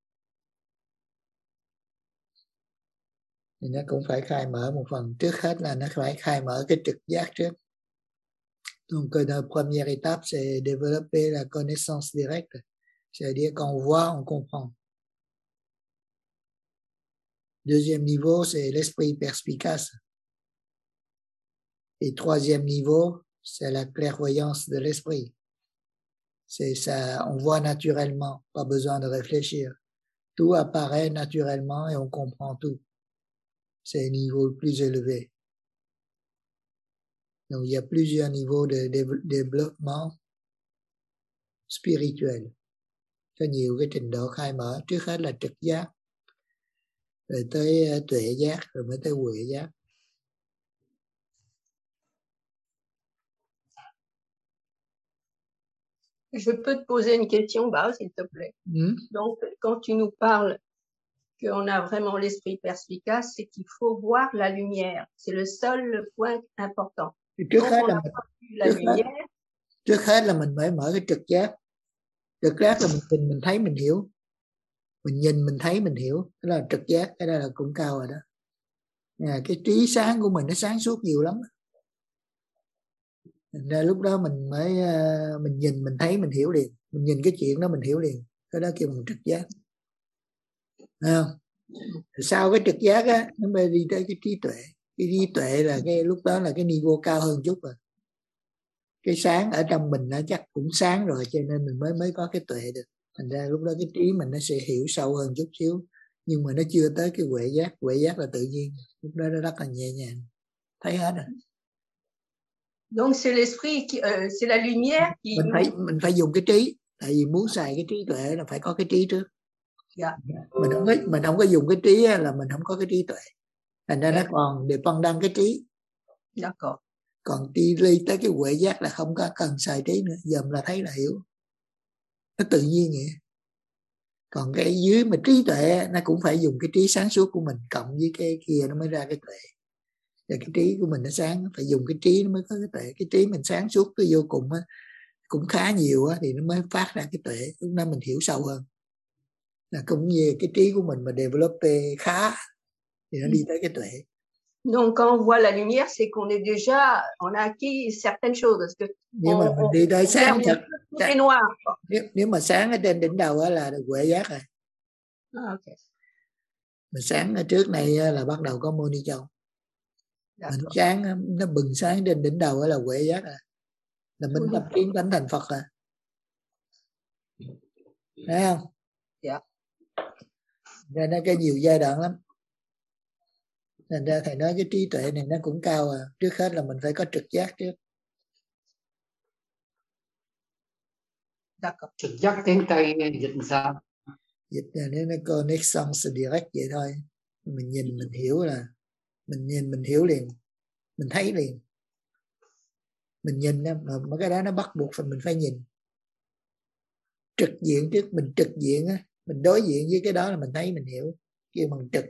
Thì nó cũng phải khai mở một phần. Trước hết là nó phải khai mở cái trực giác trước. Donc la première étape c'est développer la connaissance directe. C'est-à-dire qu'on voit, on comprend. Deuxième niveau, c'est l'esprit perspicace. Et troisième niveau, c'est la clairvoyance de l'esprit. C'est ça, on voit naturellement, pas besoin de réfléchir. Tout apparaît naturellement et on comprend tout. C'est un niveau le plus élevé. Donc il y a plusieurs niveaux de développement spirituel. Có nhiều cái trình độ khai mở. Trước hết là trực giác, rồi tới tuệ giác, rồi mới tới huệ giác. Je peux te poser une question, Bao, s'il te plaît. Donc, quand tu nous parles qu'on a vraiment l'esprit perspicace, c'est qu'il faut voir la lumière. C'est le seul point important. Trước hết là mình phải mở cái trực giác. Trực giác là mình nhìn, mình thấy, mình hiểu. Mình nhìn, mình thấy, mình hiểu. Đó là trực giác, cái đó là cũng cao rồi đó. Cái trí sáng của mình nó sáng suốt nhiều lắm. Thành ra lúc đó mình mới mình nhìn, mình thấy, mình hiểu liền. Mình nhìn cái chuyện đó mình hiểu liền. Cái đó kêu bằng trực giác. Không? Sau cái trực giác á, nó mới đi tới cái trí tuệ. Cái trí tuệ là cái lúc đó là cái niveau cao hơn chút rồi. Cái sáng ở trong mình nó chắc cũng sáng rồi, cho nên mình mới có cái tuệ được. Thành ra lúc đó cái trí mình nó sẽ hiểu sâu hơn chút xíu, nhưng mà nó chưa tới cái huệ giác. Huệ giác là tự nhiên, lúc đó nó rất là nhẹ nhàng, thấy hết rồi. Donc c'est l'esprit qui, c'est la lumière qui. Mình phải dùng cái trí, tại vì muốn xài cái trí tuệ là phải có cái trí trước. Yeah. Mình không có dùng cái trí là mình không có cái trí tuệ. Thành ra nó còn để phân đăng cái trí. D'accord. Còn đi tới cái huệ giác là không có cần xài trí nữa, dòm là thấy là hiểu. Nó tự nhiên vậy. Còn cái dưới mà trí tuệ nó cũng phải dùng cái trí sáng suốt của mình cộng với cái kia nó mới ra cái tuệ. Và cái trí của mình nó sáng, phải dùng cái trí nó mới có cái tuệ. Cái trí mình sáng suốt tới vô cùng á, cũng khá nhiều á, thì nó mới phát ra cái tuệ. Lúc đó mình hiểu sâu hơn. Là cũng như cái trí của mình mà develop khá thì nó đi tới cái tuệ. Donc quand on voit la lumière, c'est qu'on est déjà, on a acquis certaines choses parce que nếu mà mình đi tới sáng thật, c'est noir. Nếu mà sáng ở trên đỉnh đầu á là được huệ giác rồi. Okay. Mà sáng ở trước này là bắt đầu có Moni Châu. Mình sáng nó bừng sáng trên đỉnh đầu á là huệ giác rồi. Là mình tập tiến tánh thành Phật rồi. Thấy không? Dạ. Nên nó có nhiều giai đoạn lắm. Nên ra thầy nói cái trí tuệ này nó cũng cao à. Trước hết là mình phải có trực giác trước. Trực giác tiếng Tây dịch sao? Dịch là nếu nó connection direct vậy thôi. Mình nhìn mình hiểu là mình nhìn mình hiểu liền, mình thấy liền. Mình nhìn mà cái đó nó bắt buộc mình phải nhìn. Trực diện trước, mình trực diện á, mình đối diện với cái đó là mình thấy mình hiểu, kêu bằng trực.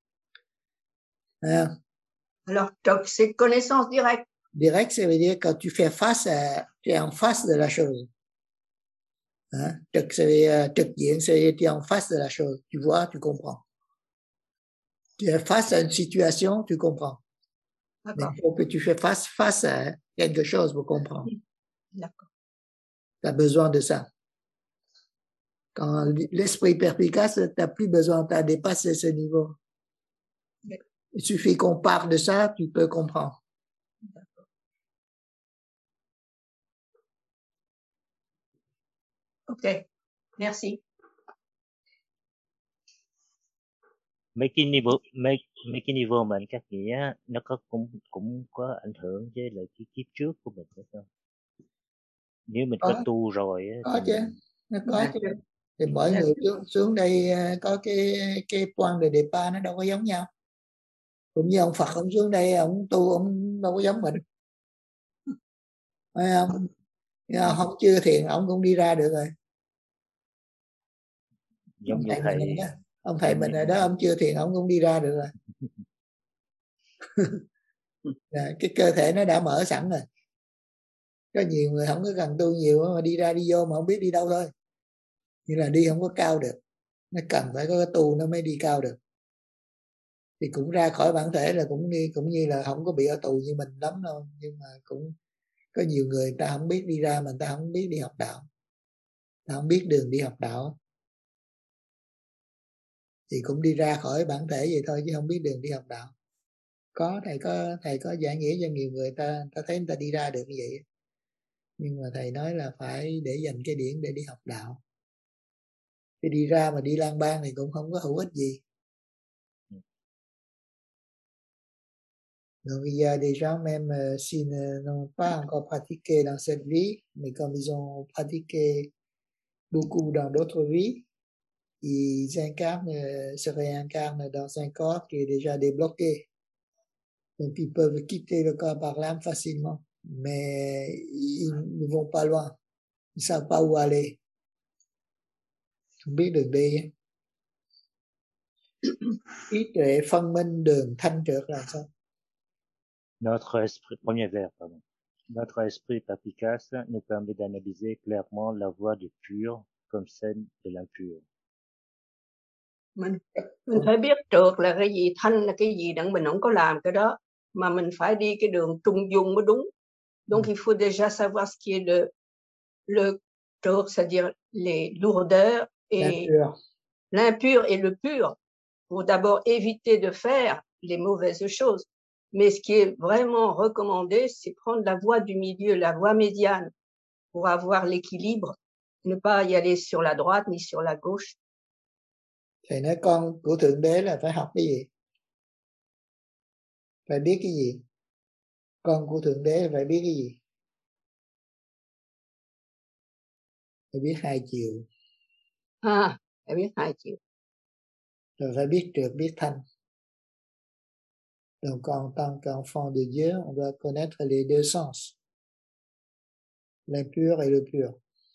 Alors trực c'est connaissance directe. Direct ça veut dire quand tu fais face à, tu es en face de la chose. Trực c'est trực diện c'est tu es en face de la chose, tu vois, tu comprends. Tu es face à une situation, tu comprends. Mais il faut que tu fais face à quelque chose pour comprendre. D'accord. Tu as besoin de ça. Quand l'esprit perspicace, tu n'as plus besoin, tu as dépassé ce niveau. Il suffit qu'on parte de ça, tu peux comprendre. Ok, merci. Mấy cái niveau mà anh các nghĩa nó cũng có ảnh hưởng với lại cái kiếp trước của mình phải không? Nếu mình có tu rồi có chứ, nó có chứ. Thì mỗi người xuống đây có cái point de départ nó đâu có giống nhau. Cũng như ông Phật ông xuống đây ông tu ông đâu có giống mình. Phải không? Không chưa thiền ông cũng đi ra được rồi. Giống như thầy. Ông thầy mình ở đó ông chưa thiền ông cũng đi ra được rồi. Cái cơ thể nó đã mở sẵn rồi. Có nhiều người không có cần tu nhiều mà đi ra đi vô mà không biết đi đâu thôi. Như là đi không có cao được. Nó cần phải có cái tu nó mới đi cao được. Thì cũng ra khỏi bản thể là cũng như là không có bị ở tù như mình lắm đâu. Nhưng mà cũng có nhiều người ta không biết đi ra mà người ta không biết đi học đạo. Ta không biết đường đi học đạo. Thì cũng đi ra khỏi bản thể vậy thôi chứ không biết đường đi học đạo. Thầy có giải nghĩa cho nhiều người ta thấy người ta đi ra được như vậy. Nhưng mà thầy nói là phải để dành cái điển để đi học đạo. Khi đi ra mà đi lang bang thì cũng không có hữu ích gì. Donc il y a des gens même s'ils n'ont pas encore pratiqué dans cette vie, mais comme ils ont pratiqué beaucoup dans d'autres vies, ils se réincarnent dans un corps qui est déjà débloqué. Donc ils peuvent quitter le corps par l'âme facilement, mais ils ne vont pas loin. Ils ne savent pas où aller. Không biết đường đi. Trí tuệ phân minh đường thanh trượt là sao? Notre esprit perspicace nous permet d'analyser clairement la voie du pur comme celle de l'impur. Mình phải biết trượt là cái gì, thanh là cái gì, đặng mình không có làm cái đó, mà mình phải đi cái đường trung dung mới đúng. Donc il faut déjà savoir ce qui est le trượt, c'est-à-dire les lourdeurs et l'impur et le pur, pour d'abord éviter de faire les mauvaises choses. Mais ce qui est vraiment recommandé, c'est prendre la voie du milieu, la voie médiane, pour avoir l'équilibre, ne pas y aller sur la droite ni sur la gauche. Thầy nói con của Thượng Đế là phải học cái gì? Phải biết cái gì? Con của Thượng Đế phải biết cái gì? Phải biết hai chiều. Phải biết hai chiều. Rồi phải biết trượt, biết thanh. Donc en tant qu'enfant de Dieu, on doit connaître les deux sens. L'impur et le pur.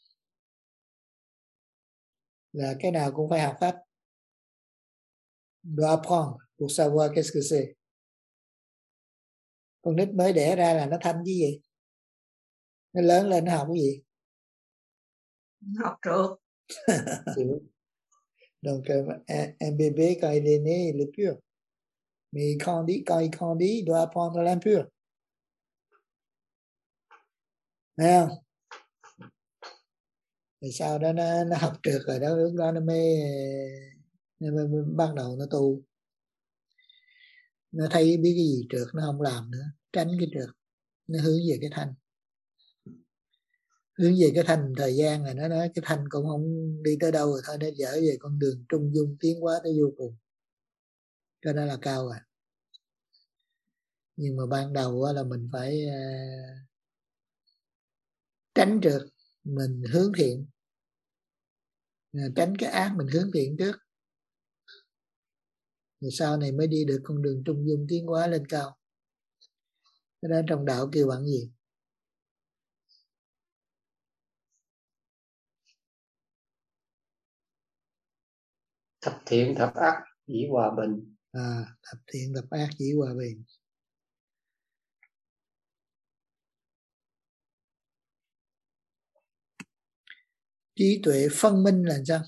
Là cái nào cũng phải học hết. On doit apprendre pour savoir qu'est-ce que c'est. Con nít mới đẻ ra là nó thanh chứ gì? Nó lớn lên nó học cái gì? Học trượt. Donc un bébé quand il est né, il est pur. Mais quand il grandit, il doit apprendre l'impur. Thấy không? Rồi sau đó nó học trượt rồi đó, lúc đó nó mới bắt đầu nó tu. Nó thấy biết cái gì trượt nó không làm nữa, tránh cái trượt, nó hướng về cái thanh. Hướng về cái thanh thời gian này nó nói cái thanh cũng không đi tới đâu rồi, thôi nó dở về con đường trung dung tiến hóa tới vô cùng. Cái đó là cao rồi. Nhưng mà ban đầu là mình phải tránh trượt, mình hướng thiện. Tránh cái ác, mình hướng thiện trước. Rồi sau này mới đi được con đường trung dung tiến hóa lên cao. Cái đó trong đạo kêu bằng gì? Thập thiện thập ác dĩ hòa bình. Thập thiện thập ác dĩ hòa bình. Trí tuệ phân minh là sao?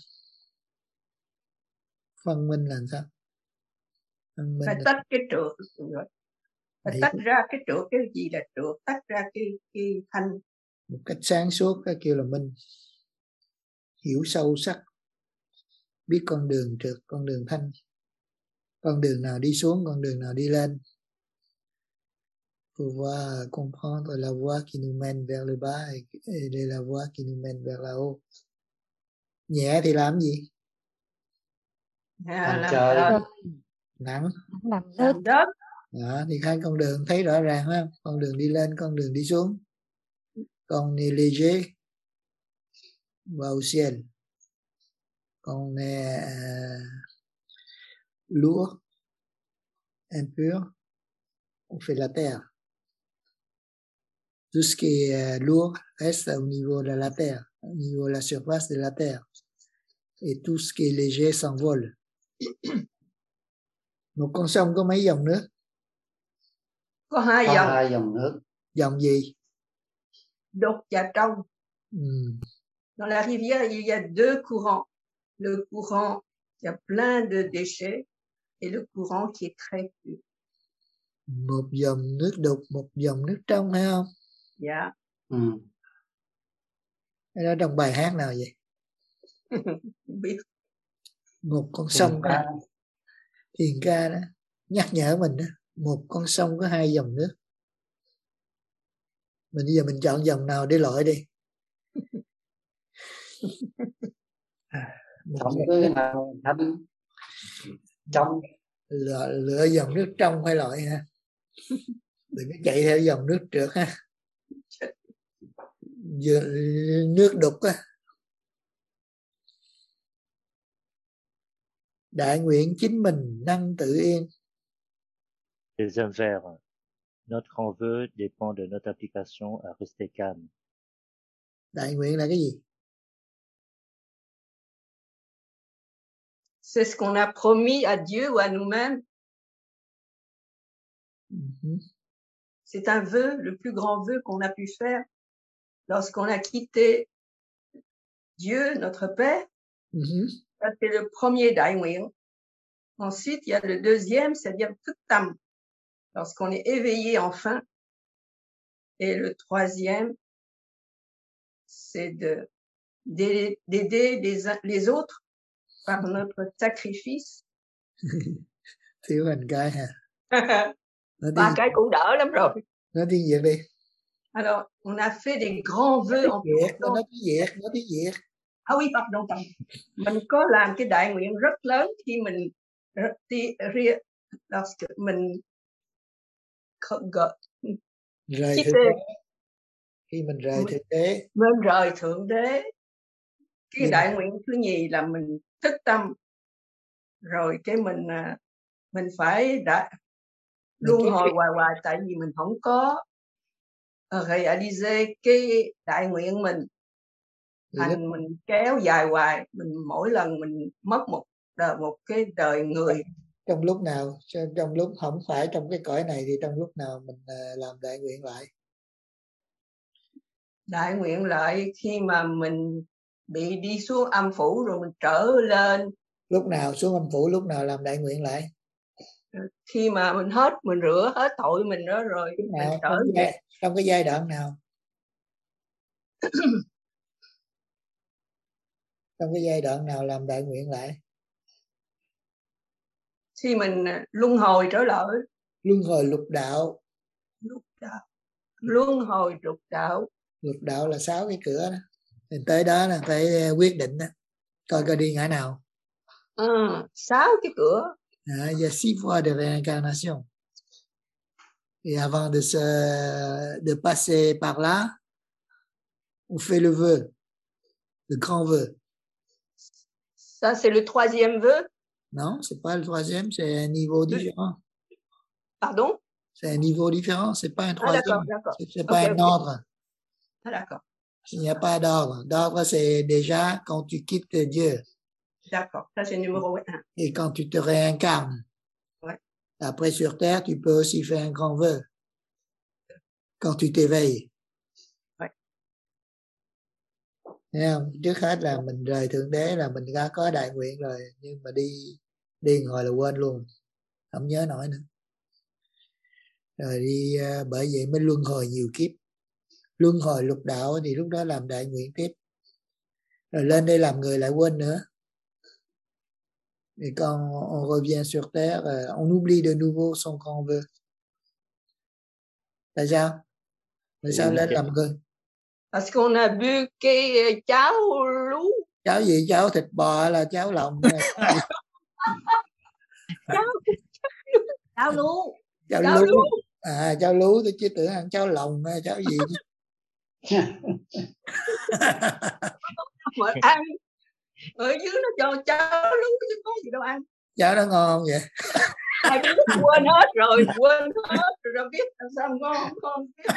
Phân minh là sao? Phân minh phải tách cái trượt rồi. Phải tách ra cái trượt, cái gì là trượt, tách ra cái thanh. Một cách sáng suốt, cái kêu là minh. Hiểu sâu sắc, biết con đường trượt, con đường thanh, con đường nào đi xuống, con đường nào đi lên. Pouvoir comprendre la voie qui nous mène vers le bas et la voie qui nous mène vers là haut. Nhẹ thì làm gì? Làm trời. Nặng làm đất. Đó, thì hai con đường thấy rõ ràng không? Con đường đi lên, con đường đi xuống. Con est léger va au ciel. Con est lourd, impur, on fait la terre. Tout ce qui est lourd reste au niveau de la terre, au niveau de la surface de la terre. Et tout ce qui est léger s'envole. Một con sông có mấy dòng nước? Có hai dòng nước. Dòng gì? Đục và trong. Dans la rivière, il y a deux courants. Le courant qui a plein de déchets et le courant qui est très pur. Một dòng nước đục, một dòng nước trong, hay không? Dạ. Cái đó trong bài hát nào vậy? Biết. Một con sông có thiền ca đó nhắc nhở mình đó, một con sông có hai dòng nước. Bây giờ mình chọn dòng nào để lội đi? Chọn cái nào thanh trong. Lựa dòng nước trong hay lội ha. Đừng có chạy theo dòng nước trượt ha. Nước đục á. Đại nguyện chính mình năng tự yên. Deuxième vers. Notre grand vœu dépend de notre application à rester calme. Đại nguyện là cái gì? C'est ce qu'on a promis à Dieu ou à nous-mêmes. C'est un vœu, le plus grand vœu qu'on a pu faire lorsqu'on a quitté Dieu, notre Père. Ça, c'est le premier đại nguyện. Ensuite, il y a le deuxième, c'est-à-dire thức tâm, lorsqu'on est éveillé enfin. Et le troisième, c'est d'aider les autres par notre sacrifice. Thiếu hành cái hả? Ba cái cũng đỡ lắm rồi. Nói tiếng Việt đi. Alors, on a fait des grands vœux en nói tiếng Việt. Ah oui, pardon. Mình có làm cái đại nguyện rất lớn khi mình lorsque mình Rời Chít Thượng tê. Đế. Khi mình rời Thượng Đế. Mình rời Thượng Đế. Cái Nhưng đại nguyện thứ nhì là mình thức tâm. Rồi cái mình phải luân hồi hoài tại vì mình không có realize cái đại nguyện mình. Thành mình kéo dài hoài, mình mỗi lần mình mất một cái đời người. Trong lúc nào, trong lúc không phải trong cái cõi này thì trong lúc nào mình làm đại nguyện lại? Đại nguyện lại khi mà mình bị đi xuống âm phủ rồi mình trở lên. Lúc nào xuống âm phủ, lúc nào làm đại nguyện lại? Khi mà mình rửa hết tội mình đó rồi mình trở về. Trong cái giai đoạn nào? Trong cái giai đoạn nào làm đại nguyện lại? Khi mình luân hồi trở lại. Luân hồi lục đạo. Luân hồi lục đạo. Lục đạo là 6 cái cửa đó. Mình tới đó là phải quyết định đó. Coi đi ngã nào. 6 cái cửa. Il y a 6 fois de réincarnation. Et avant de passer par là, on fait le vœu, le grand vœu. Ça, c'est le 3e vœu? Non, c'est pas le 3e, c'est un niveau différent. Pardon? C'est un niveau différent, c'est pas un 3e. D'accord. C'est pas un ordre. D'accord. Il n'y a pas d'ordre. D'ordre, c'est déjà quand tu quittes Dieu. D'accord, ça c'est numéro 1. Et quand tu te réincarnes. Ouais. Après, sur Terre, tu peux aussi faire un grand vœu. Quand tu t'éveilles. Ouais. Thấy không? Trước hết là mình rời Thượng Đế là mình đã có đại nguyện rồi. Nhưng mà đi ngồi là quên luôn. Không nhớ nổi nữa. Rồi đi, bởi vậy mới luân hồi nhiều kiếp. Luân hồi lục đạo thì lúc đó làm đại nguyện tiếp. Rồi lên đây làm người lại quên nữa. Et quand on revient sur Terre, on oublie de nouveau son grand vœu. Tại sao? Tại sao lên làm người? Parce qu'on a bu cái cháo lú. Cháo gì? Cháo thịt bò là cháo lòng? Cháo lú. Cháo lú. À, cháo lú tôi chứ tưởng ăn cháo lòng, cháo gì chứ. Mà ăn ở dưới nó cho cháo lú chứ có gì đâu ăn. Cháo đó ngon không vậy? Ai biết quên hết rồi biết làm sao ngon không biết.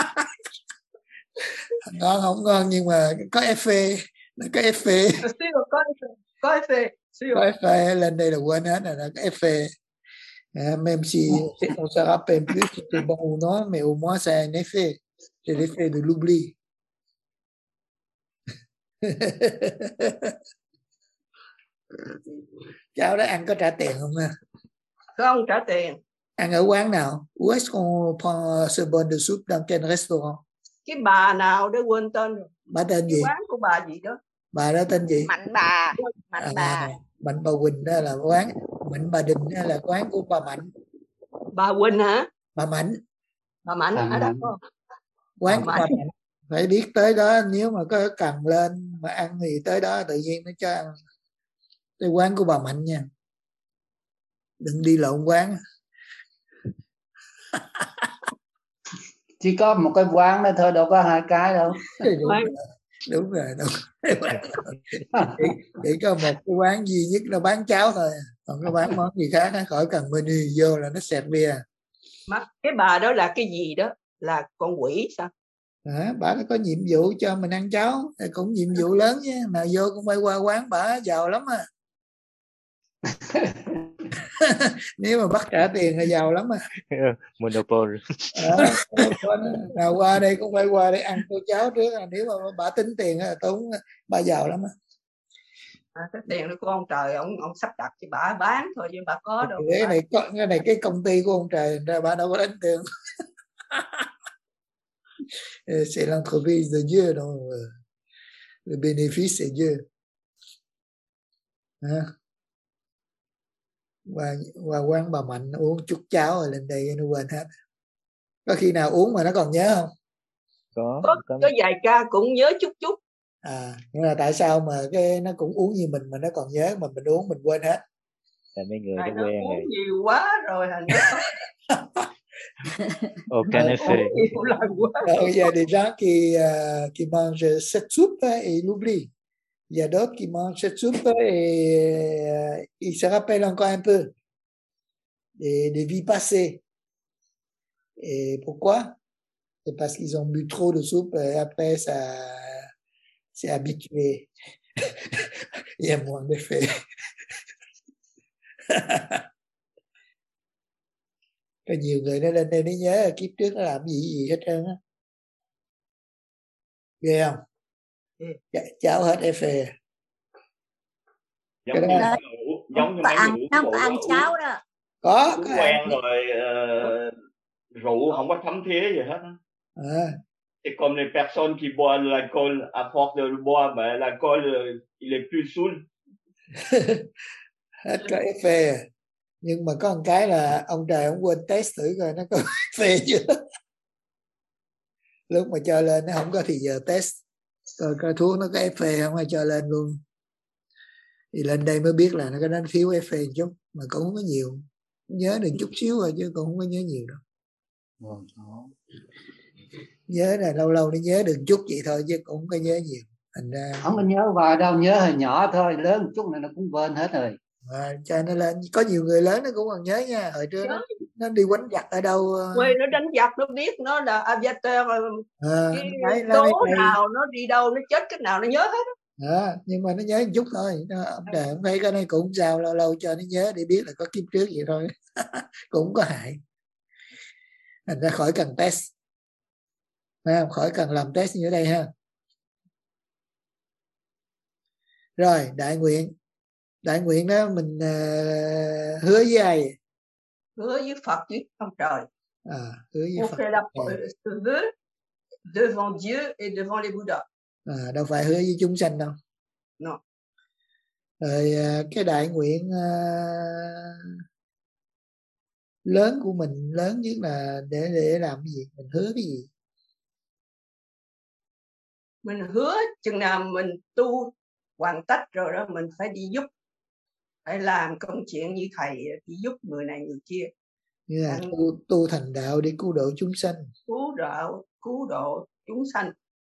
Ngon không ngon nhưng mà có effet, có effet. Có effet. Có effet, lên đây là quên hết rồi, có effet. Même si on se rappelle plus si c'est bon ou non, mais au moins c'est un effet. C'est l'effet de l'oubli. Cháo đó ăn có trả tiền không ha? Không trả tiền. Ăn ở quán nào? Où est-ce qu'on prend ce bol de soupe, dans quel restaurant? Cái bà nào đó quên tên rồi. Bà tên gì? Quán của bà gì đó. Bà đó tên gì? Mạnh bà. Mạnh bà Quỳnh đó là quán. Mạnh bà Đình đó là quán của bà Mạnh. Bà Quỳnh hả? Bà Mạnh. Bà Mạnh ở đâu? Quán của bà Mạnh. Phải biết tới đó, nếu mà có cần lên mà ăn thì tới đó tự nhiên nó cho ăn. Tới quán của bà Mạnh nha. Đừng đi lộn quán. Chỉ có một cái quán đó thôi, đâu có 2 cái đâu. Đúng rồi. Chỉ có một cái quán duy nhất nó bán cháo thôi, còn cái bán món gì khác khỏi cần menu, vô là nó xẹt bia. Mà cái bà đó là cái gì đó, là con quỷ sao? Bà có nhiệm vụ cho mình ăn cháo, cũng nhiệm vụ lớn chứ, mà vô cũng phải qua quán bà, giàu lắm à. Nếu mà bắt trả tiền là giàu lắm à. Monopoly. Nào qua đây cũng phải qua đây ăn tô cháo trước, nếu mà bà tính tiền là tốn, bà giàu lắm à. Cái tiền của ông trời ông sắp đặt cho bà bán thôi chứ bà có đâu. Cái này cái công ty của ông trời, ra bà đâu có đánh tiền. C'est l'entreprise de Dieu, donc le bénéfice c'est Dieu. Qua quán bà Mạnh uống chút cháo rồi lên đây nó quên hết. Có khi nào uống mà nó còn nhớ không? Có vài ca cũng nhớ chút. Nhưng mà tại sao mà cái nó cũng uống như mình mà nó còn nhớ, mà mình uống mình quên hết? Là mấy người nó quen uống rồi. Nhiều quá rồi thành Aucun effet. Il y a des gens qui mangent cette soupe et ils l'oublient. Il y a d'autres qui mangent cette soupe et ils se rappellent encore un peu des vies passées. Et pourquoi? C'est parce qu'ils ont bu trop de soupe et après ça c'est habitué. Il y a moins d'effet. Có nhiều người nó lên đây nó nhớ kiếp trước nó làm gì hết trơn á. Ghê không? Cháu hết effet. Giống như mấy người uống ăn cháo đó. Có quen rồi rượu không có thấm thía gì hết. C'est comme les personnes qui boivent de l'alcool, à force de le boire, ben, l'alcool, il est plus saoul. Hết có effet. Nhưng mà có một cái là ông trời ông quên test thử coi nó có effet chưa. Lúc mà cho lên nó không có thì giờ test coi thuốc nó có effet không hay cho lên luôn. Thì lên đây mới biết là nó có đánh thiếu effet chút, mà cũng không có nhiều. Nhớ được chút xíu rồi chứ cũng không có nhớ nhiều đâu. Nhớ là lâu lâu nó nhớ được chút vậy thôi chứ cũng không có nhớ nhiều. Thành ra không có nhớ hoài đâu, nhớ hồi nhỏ thôi, lớn một chút này nó cũng quên hết rồi. Cho nó lên, có nhiều người lớn nó cũng còn nhớ nha. Hồi trước nó đi quánh giặc ở đâu, nó đánh giặc nó biết nó là aviateur, số nào nó đi đâu nó chết cái nào nó nhớ hết. Nhưng mà nó nhớ một chút thôi. Ông trời ông thấy cái này cũng sao, lâu lâu cho nó nhớ để biết là có kiếp trước vậy thôi. Cũng có hại. Thành ra khỏi cần test, khỏi cần làm test như ở đây ha. Rồi đại nguyện đó mình hứa với ai? Hứa với Phật, với ông trời. Hứa với Phật. On fait ce vœu devant Dieu et devant les Bouddhas. Đâu phải hứa với chúng sanh đâu. Non. Rồi cái đại nguyện lớn của mình, lớn nhất là để làm cái gì? Mình hứa cái gì? Mình hứa chừng nào mình tu hoàn tất rồi đó, mình phải đi giúp, phải làm công chuyện như thầy, đi giúp người này người kia. Như là tu thành đạo để cứu độ chúng sanh. Cứu độ chúng sanh.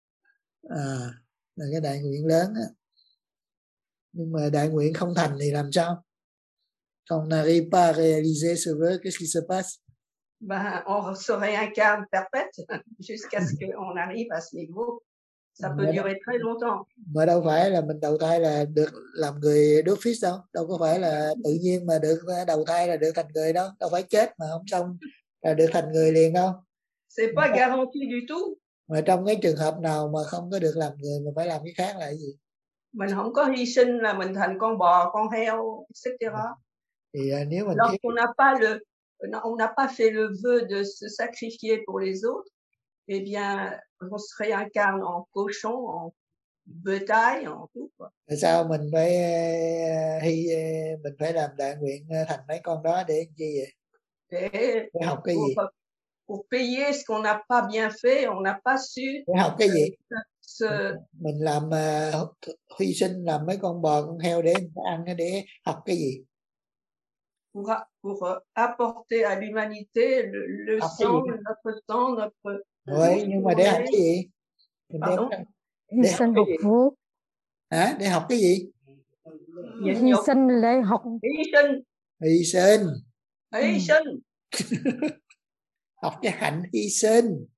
Là cái đại nguyện lớn á. Nhưng mà đại nguyện không thành thì làm sao? Quand on n'arrive pas à réaliser ce vœu, qu'est-ce qui se passe? On se réincarne perpète jusqu'à ce qu'on arrive à ce niveau. Ça peut durer très longtemps. Mà đâu phải là mình đầu thai là được làm người đốt phít đâu. Đâu có phải là tự nhiên mà được đầu thai là được thành người đâu. Đâu phải chết mà không xong là được thành người liền đâu. C'est pas garanti du tout. Mà trong cái trường hợp nào mà không có được làm người mà phải làm cái khác là cái gì? Mình không có hy sinh là mình thành con bò, con heo, etc. Thì nếu mình on n'a pas fait le vœu de se sacrifier pour les autres, eh bien on se réincarne en cochon, en bétail, en tout quoi. Tại sao mình phải làm đại nguyện thành mấy con đó để chi vậy? Để học cái gì? Pour payer ce qu'on n'a pas bien fait, on n'a pas su. Để học cái gì? Mình làm hy sinh làm mấy con bò con heo để ăn, để học cái gì? Pour apporter à l'humanité le sang, notre sang, notre. Rồi, nhưng mà để học cái gì? Hy sinh học Phật. Để học cái gì? Hy sinh để học. Hy sinh. Học cái hạnh hy sinh.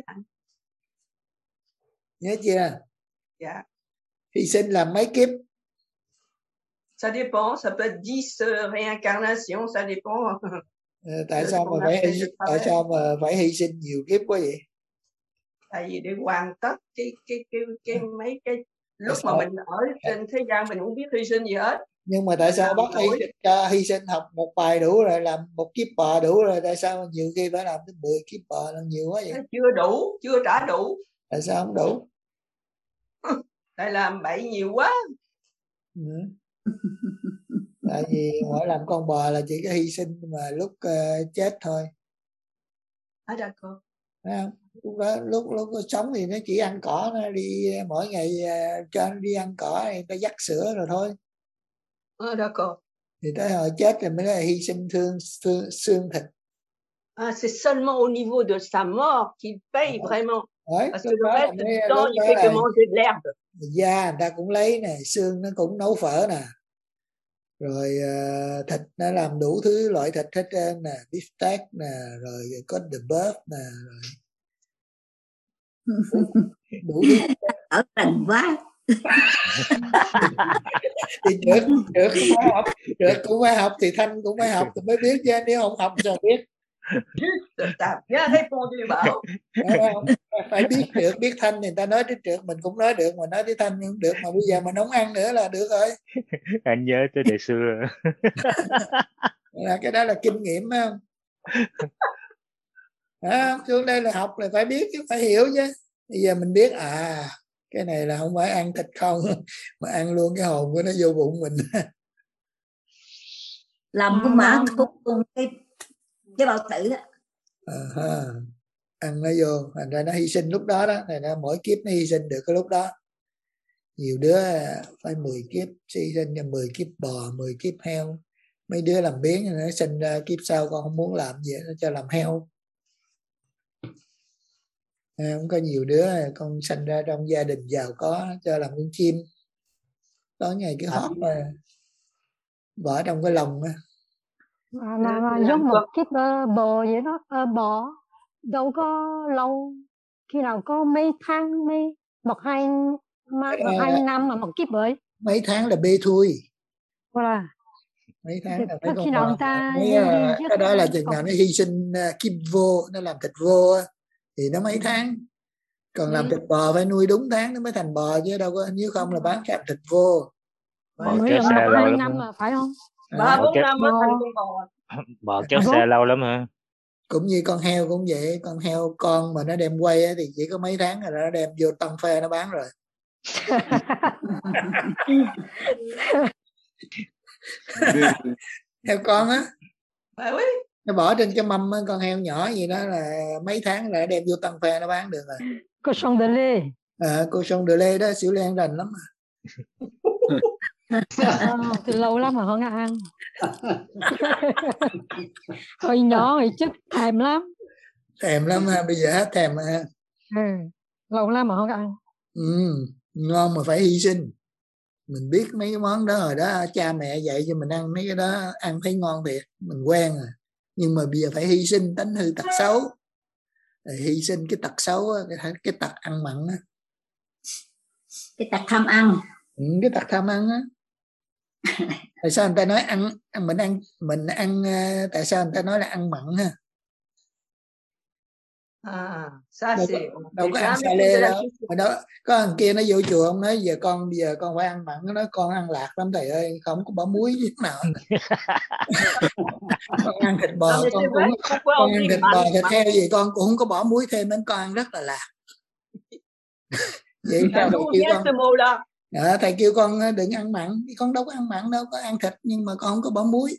Nhớ chưa? Dạ. Hy sinh làm mấy kiếp? Ça dépend, ça peut être 10 réincarnations, ça dépend. Tại sao mà phải hy sinh nhiều kiếp quá vậy? Tại vì để hoàn tất mấy cái lúc mà mình ở trên thế gian mình không biết hy sinh gì hết. Nhưng mà tại sao bác hy sinh học một bài đủ rồi, làm một kiếp bò đủ rồi, tại sao nhiều khi phải làm tới 10 kiếp bò là nhiều quá vậy? Chưa đủ, chưa trả đủ. Tại sao không đủ? Tại làm bậy nhiều quá. Tại vì mỗi làm con bò là chỉ có hy sinh mà lúc chết thôi. D'accord. Lúc sống thì nó chỉ ăn cỏ, nó đi mỗi ngày cho nó đi ăn cỏ, người ta dắt sữa rồi thôi. D'accord. Thì tới hồi chết thì mới là hy sinh xương thịt. c'est seulement au niveau de sa mort qu'il paye vraiment. Đấy, Parce que le reste du temps, il đó fait que là manger de l'herbe. da người ta cũng lấy nè, xương nó cũng nấu phở nè, rồi thịt nó làm đủ thứ loại thịt hết trơn nè, beef steak nè, rồi có the beef nè, rồi đủ thứ. Ở tình quá. Thì trượt cũng phải học, thì Thanh cũng phải học thì mới biết chứ, nếu không học sao biết. T'as bien répondu, Bảo. Phải biết trượt biết Thanh thì người ta nói tới trượt mình cũng nói được, mà nói tới Thanh cũng được, mà bây giờ mình không ăn nữa là được rồi. Anh nhớ tới đời xưa. Là cái đó là kinh nghiệm phải không? Xuống đây là học là phải biết chứ, phải hiểu chứ. Bây giờ mình biết cái này là không phải ăn thịt không, mà ăn luôn cái hồn của nó vô bụng mình. Làm cái mã cùng cái bao tử đó. Ăn nó vô, thành ra nó hy sinh lúc đó đó, thành ra mỗi kiếp nó hy sinh được cái lúc đó. Nhiều đứa phải 10 kiếp hy sinh cho 10 kiếp bò, 10 kiếp heo. Mấy đứa làm biếng nó sinh ra kiếp sau con không muốn làm gì, nó cho làm heo. Không có nhiều đứa con sinh ra trong gia đình giàu có cho làm con chim, tối ngày cái hót mà bỏ trong cái lồng á. Mà giống một kiếp bò vậy đó, bò đâu có lâu, khi nào có mấy tháng, mấy một hai năm mà một kiếp bởi. Mấy tháng là bê thui. Voilà. Mấy tháng là mấy khi nào người ta cái đó là chừng nào nó hy sinh kim vô, nó làm thịt vô thì nó mấy tháng. Còn làm thịt bò phải nuôi đúng tháng nó mới thành bò chứ đâu có, nếu không là bán làm thịt vô. Bò kéo xe lâu lắm năm mà phải không? 3-4 năm mới thành con bò. Bò kéo xe lâu lắm hả? Cũng như con heo cũng vậy, con heo con mà nó đem quay thì chỉ có mấy tháng rồi nó đem vô tăng phe nó bán rồi. Heo con á, nó bỏ trên cái mâm con heo nhỏ gì đó là mấy tháng là đem vô tăng phe nó bán được rồi. Cochon de lait. Cochon de lait đó, xỉu len rành lắm mà. Từ lâu lắm mà không ăn. Hồi nhỏ thì chắc thèm lắm. Thèm lắm ha, bây giờ hết thèm ha. Lâu lắm mà không ăn. Ngon mà phải hy sinh. Mình biết mấy cái món đó rồi đó, cha mẹ dạy cho mình ăn mấy cái đó, ăn thấy ngon thiệt, mình quen rồi. Nhưng mà bây giờ phải hy sinh tánh hư tật xấu. Để hy sinh cái tật xấu, cái tật ăn mặn á. Cái tật tham ăn. Cái tật tham ăn á. Tại sao người ta nói mình ăn tại sao người ta nói là ăn mặn ha? Đâu có ăn xà lê đâu. Mà đó có thằng kia nó vô chùa, ông nói bây giờ con phải ăn mặn, nó nói con ăn lạc lắm thầy ơi, không có bỏ muối gì nào. Con ăn thịt bò, con ăn thịt bò thịt heo gì con cũng không có bỏ muối thêm, nên con ăn rất là lạc. Vậy sao thầy kêu con? Thầy kêu con đừng ăn mặn, con đâu có ăn mặn đâu, có ăn thịt nhưng mà con không có bỏ muối.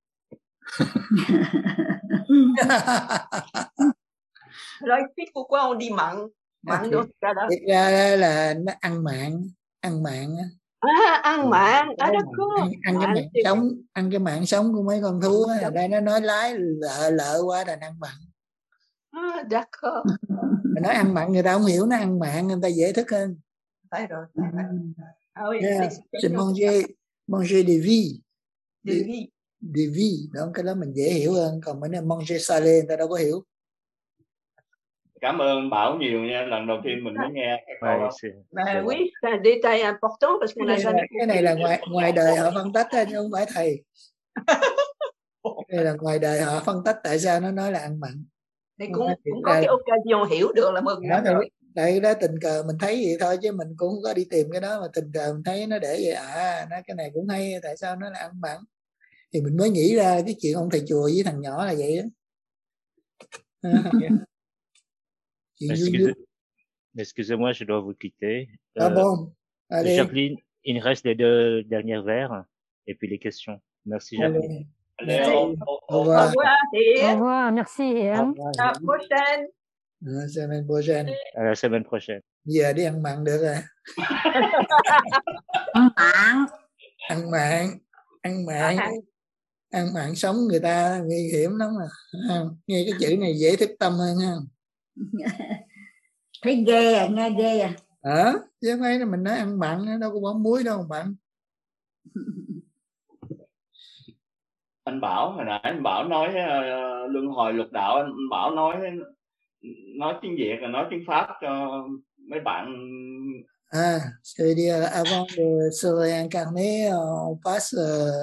Alors explique pourquoi on dit mặn. Mặn dans ce cas-là. Thực ra là nó ăn mặn. Ăn mặn. D'accord. Ăn cái mặn sống của mấy con thú ở đây nó nói lái lợ quá là ăn mặn. D'accord. Mà nói ăn mặn người ta không hiểu, nó ăn mặn người ta dễ thức hơn. Phải rồi. Oui, c'est manger des vies. Des vies, đó cái đó mình dễ hiểu hơn, còn mình manger salé người ta đâu có hiểu. Cảm ơn Bảo nhiều nha, lần đầu tiên mình mới nghe cái câu đó. Oui, c'est un détail important parce qu'on n'a jamais. Cái này là ngoài đời họ phân tích chứ không phải thầy. Đây là ngoài đời họ phân tích tại sao nó nói là ăn mặn. Thì cũng có cái occasion hiểu được là mừng lắm rồi. Tại đó tình cờ mình thấy vậy thôi chứ mình cũng không có đi tìm cái đó, mà tình cờ mình thấy nó để vậy nó cái này cũng hay, tại sao nó là ăn mặn thì mình mới nghĩ ra cái chuyện ông thầy chùa với thằng nhỏ là vậy đó. Excusez-moi, je dois vous quitter. Bon. Allez. Jacqueline, il reste les 2 derniers vers et puis les questions. Merci Jacqueline. Allez, au revoir. Au revoir, merci. À la prochaine. Semaine prochaine. À la semaine prochaine. Giờ đi ăn mặn được rồi. Ăn mặn. ăn mạng sống người ta nguy hiểm lắm mà. Nghe cái chữ này dễ thức tâm hơn ha. Thấy ghê à, nghe ghê à. Chứ không phải là mình nói ăn mặn, đâu có bỏ muối đâu bạn. Anh Bảo hồi nãy anh Bảo nói luân hồi lục đạo, anh Bảo nói tiếng Việt và nói tiếng Pháp cho mấy bạn. Ça veut dire avant de se réincarner, on passe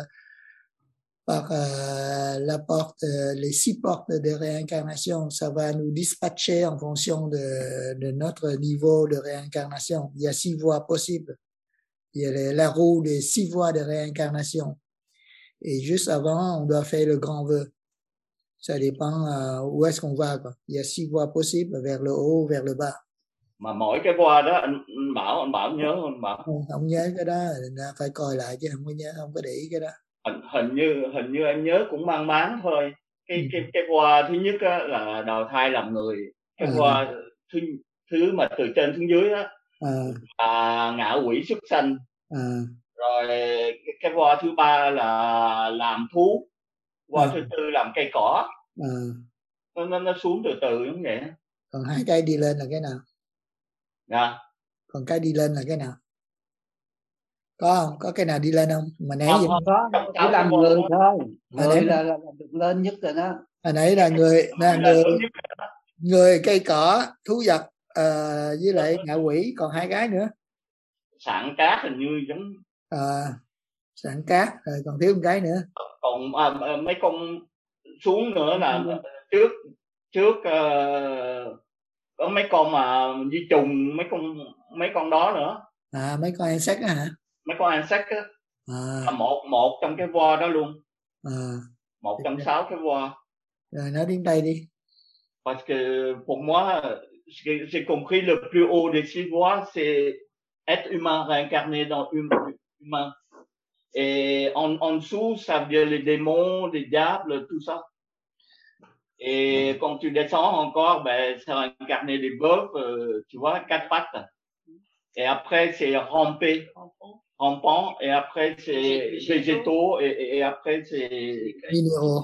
par la porte, les 6 portes de réincarnation. Ça va nous dispatcher en fonction de notre niveau de réincarnation. Il y a 6 voies possibles. Il y a la roue des 6 voies de réincarnation. Et juste avant, on doit faire le grand vœu. Ça dépend où est-ce qu'on va, quoi. Il y a 6 voies possibles, vers le haut, vers le bas. Mà mỗi cái voie đó anh Bảo nhớ không anh Bảo? Không nhớ cái đó, phải coi lại chứ không có nhớ, không có để ý cái đó. Hình như em nhớ cũng mang máng thôi. Cái voie thứ nhất á, là đầu thai làm người. Cái voie thứ mà từ trên xuống dưới đó là ngạ quỷ xuất sanh. Rồi cái voie thứ ba là làm thú. Voie thứ tư làm cây cỏ. Nó xuống từ từ giống vậy. Còn 2 cái đi lên là cái nào? Dạ. Còn cái đi lên là cái nào? Có không? Có cái nào đi lên không? Mà nãy gì có, chỉ làm người thôi. Người là được lên nhất rồi đó. Hồi nãy là người cây cỏ, thú vật với lại ngạ quỷ, còn 2 cái nữa. Sạn cát hình như giống. Sạn cát, rồi còn thiếu một cái nữa. Còn mấy con xuống nữa là trước có mấy con mà di trùng, mấy con đó nữa. Mấy con insect á hả? Mấy con insect á. Là một trong cái voie đó luôn. Một trong 6 cái voie. Rồi nói tiếng Tây đi. Parce que pour moi, j'ai compris le plus haut des 6 voies, c'est être humain, réincarné dans humain. Et en dessous, ça veut dire les démons, les diables, tout ça. Et quand tu descends encore, ben, c'est incarner des bœufs, tu vois, 4 pattes. Et après, c'est rampant, et après, c'est végétaux, et après, c'est... Minéraux.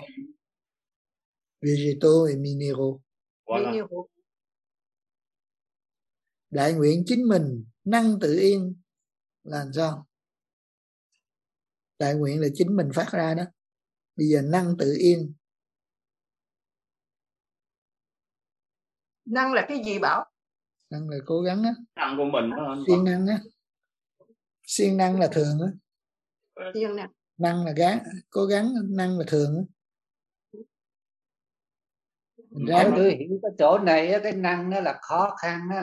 Végétaux et minéraux. Voilà. Đại nguyện chính mình, năng tự yên là làm sao? Đại nguyện là chính mình phát ra đó. Bây giờ năng tự yên. Năng là cái gì Bảo? Năng là cố gắng á. Năng của mình. Siêng năng á. Siêng năng là thường á. Siêng năng. Năng là cố gắng, năng là thường á. Tôi hiểu cái chỗ này cái năng nó là khó khăn á.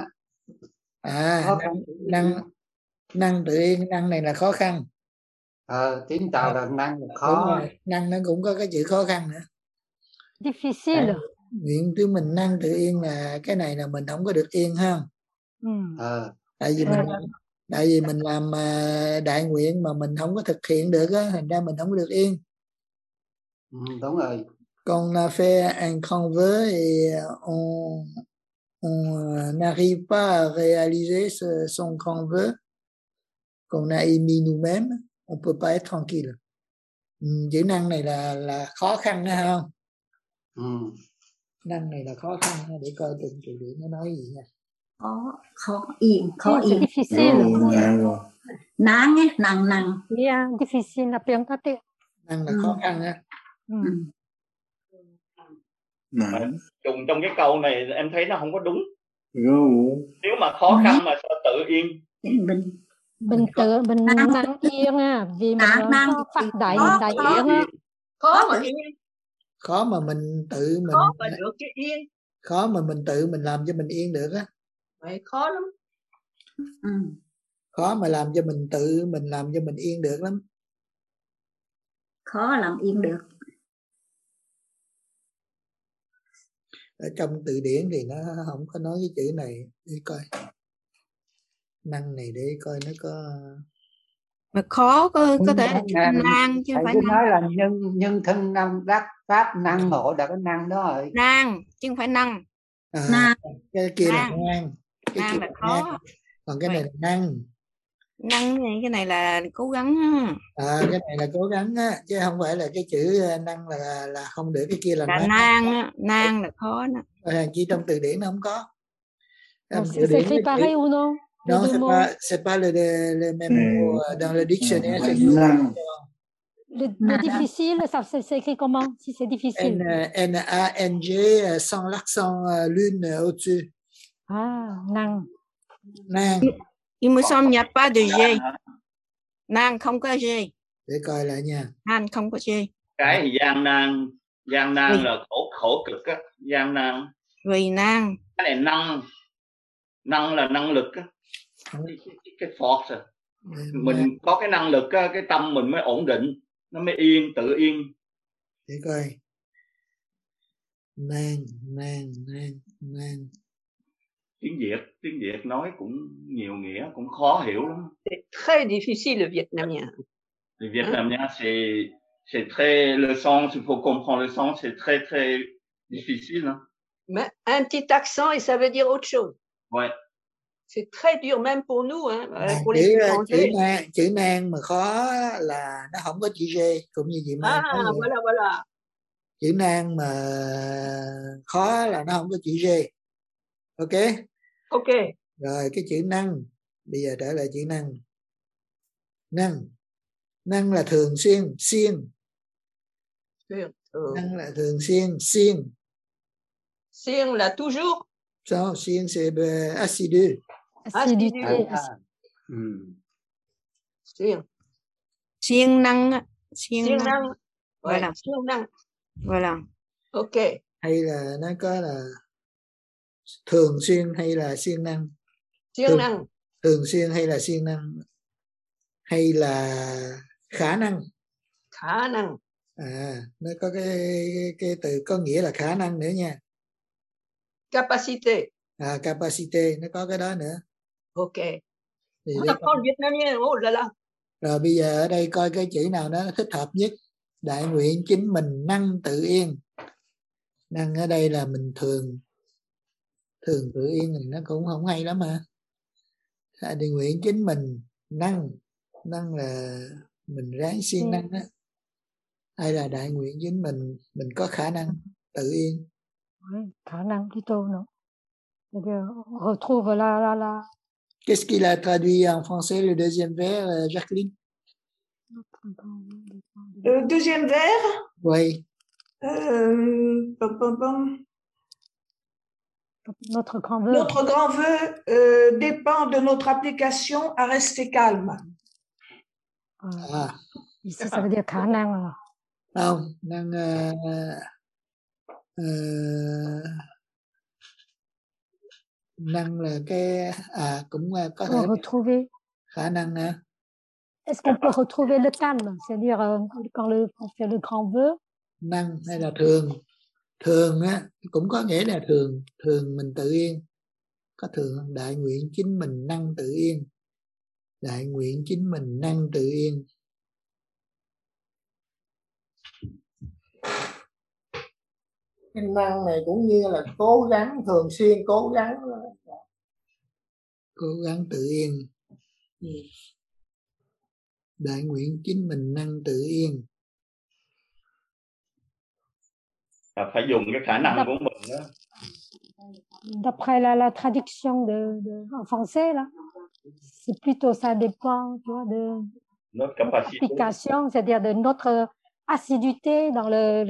Năng tự yên, năng này là khó khăn. Tiếng Tàu là năng là khó. Năng nó cũng có cái chữ khó khăn nữa. Difficile. Nguyện của mình năng tự yên là cái này là mình không có được yên ha. Tại vì mình làm đại nguyện mà mình không có thực hiện được á, thành ra mình không có được yên. Đúng rồi. Qu'on a fait un grand vœu et on n'arrive pas à réaliser son grand vœu qu'on a émis nous-mêmes, on peut pas être tranquille. Chữ năng này là khó khăn đó không? Năng này là khó khăn, để coi từng từ điển nó nói gì nha. Khó yên. Năng ấy, năng. Yeah, difficile là tiếng ta tiếng. Năng là khó khăn á. Dùng trong cái câu này em thấy nó không có đúng. Nếu mà khó khăn mà sao tự yên? Mình năng yên à, vì mình có phát đại yên á. Khó mà mình tự mình. Khó mà được cái yên. Khó mà mình tự mình làm cho mình yên được á. Vậy khó lắm. Khó mà làm cho mình tự mình làm cho mình yên được lắm. Khó làm yên được. Ở trong từ điển thì nó không có nói cái chữ này, để coi năng này để coi nó có. Mà khó có thể là năng chứ không phải nói là nhân thân năng đắc pháp năng hộ là cái năng đó rồi. Năng chứ không phải năng. Cái kia là năng. Cái năng kia là khó. Còn cái này là năng. Năng này, cái này là cố gắng á. Cái này là cố gắng á, chứ không phải là cái chữ năng là không được, cái kia là Là năng. nan á, nan là khó đó. Chỉ trong từ điển nó không có. C'est écrit pareil ou non? Non, c'est pas le même mot dans le dictionnaire. C'est le difficile, ça c'est écrit comment si c'est difficile? N-A-N-G sans l'accent lune au-dessus. Năng. Năng. Il me semble il n'y a pas de G. Năng không có G. Để coi lại nha. Năng không có G. Cái gian nan là khổ cực á, gian nan. Vì năng. Cái này năng là năng lực á. Cái force. Mình có cái năng lực á, cái tâm mình mới ổn định, nó mới tự yên. Để coi. Năng. Tiếng Việt nói cũng nhiều nghĩa, cũng khó hiểu lắm. C'est très difficile le vietnamien. Le vietnamien c'est très, le sens, il faut comprendre le sens, c'est très très difficile. Hein? Mais un petit accent et ça veut dire autre chose. Ouais. C'est très dur même pour nous, hein, pour les étrangers. Chữ nan mà khó là nó không có chữ G, cũng như chị Mai nói vậy. Voilà. Chữ nan mà khó là nó không có chữ G. Ok. Rồi cái chữ năng, bây giờ trở lại chữ năng. Năng là thường xuyên, xuyên. Năng là thường xuyên, xuyên. Xuyên là toujours. Non, xuyên c'est assidu. Assiduité. Siêng năng. Voilà. Siêng năng. Voilà. Ok. Hay là nó có là thường xuyên hay là siêng năng? Siêng năng. Thường xuyên hay là siêng năng? Hay là khả năng? Khả năng. Nó có cái từ có nghĩa là khả năng nữa nha. Capacité. Capacité, nó có cái đó nữa. Ok. On apprend le vietnamien, oh là là. Rồi bây giờ ở đây coi cái chữ nào nó thích hợp nhất. Đại nguyện chính mình năng tự yên. Năng ở đây là mình thường tự yên thì nó cũng không hay lắm mà. Đại nguyện chính mình năng là mình ráng siêng năng đó. Hay là đại nguyện chính mình có khả năng tự yên. Khả năng plutôt non. On retrouve la. Qu'est-ce qu'il a traduit en français le deuxième vers, Jacqueline? Le deuxième vers? Oui. Notre grand vœu. Notre grand vœu dépend de notre application à rester calme. Ici, ça veut dire khả năng à? Không, năng năng là cái cũng có thể retrouver khả năng nữa. Est-ce qu'on peut retrouver le calme, c'est-à-dire quand on fait le grand vœu? Năng hay là thường á cũng có nghĩa là thường mình tự yên. Có thường đại nguyện chính mình năng tự yên. Đại nguyện chính mình năng tự yên. Cái năng này cũng như là cố gắng, thường xuyên cố gắng tự yên. Đại nguyện chính mình năng tự yên. Phải dùng cái khả năng của mình đó. D'après la traduction en français là, c'est plutôt ça dépend, tu vois, de notre capacité, application, c'est-à-dire de notre assiduité dans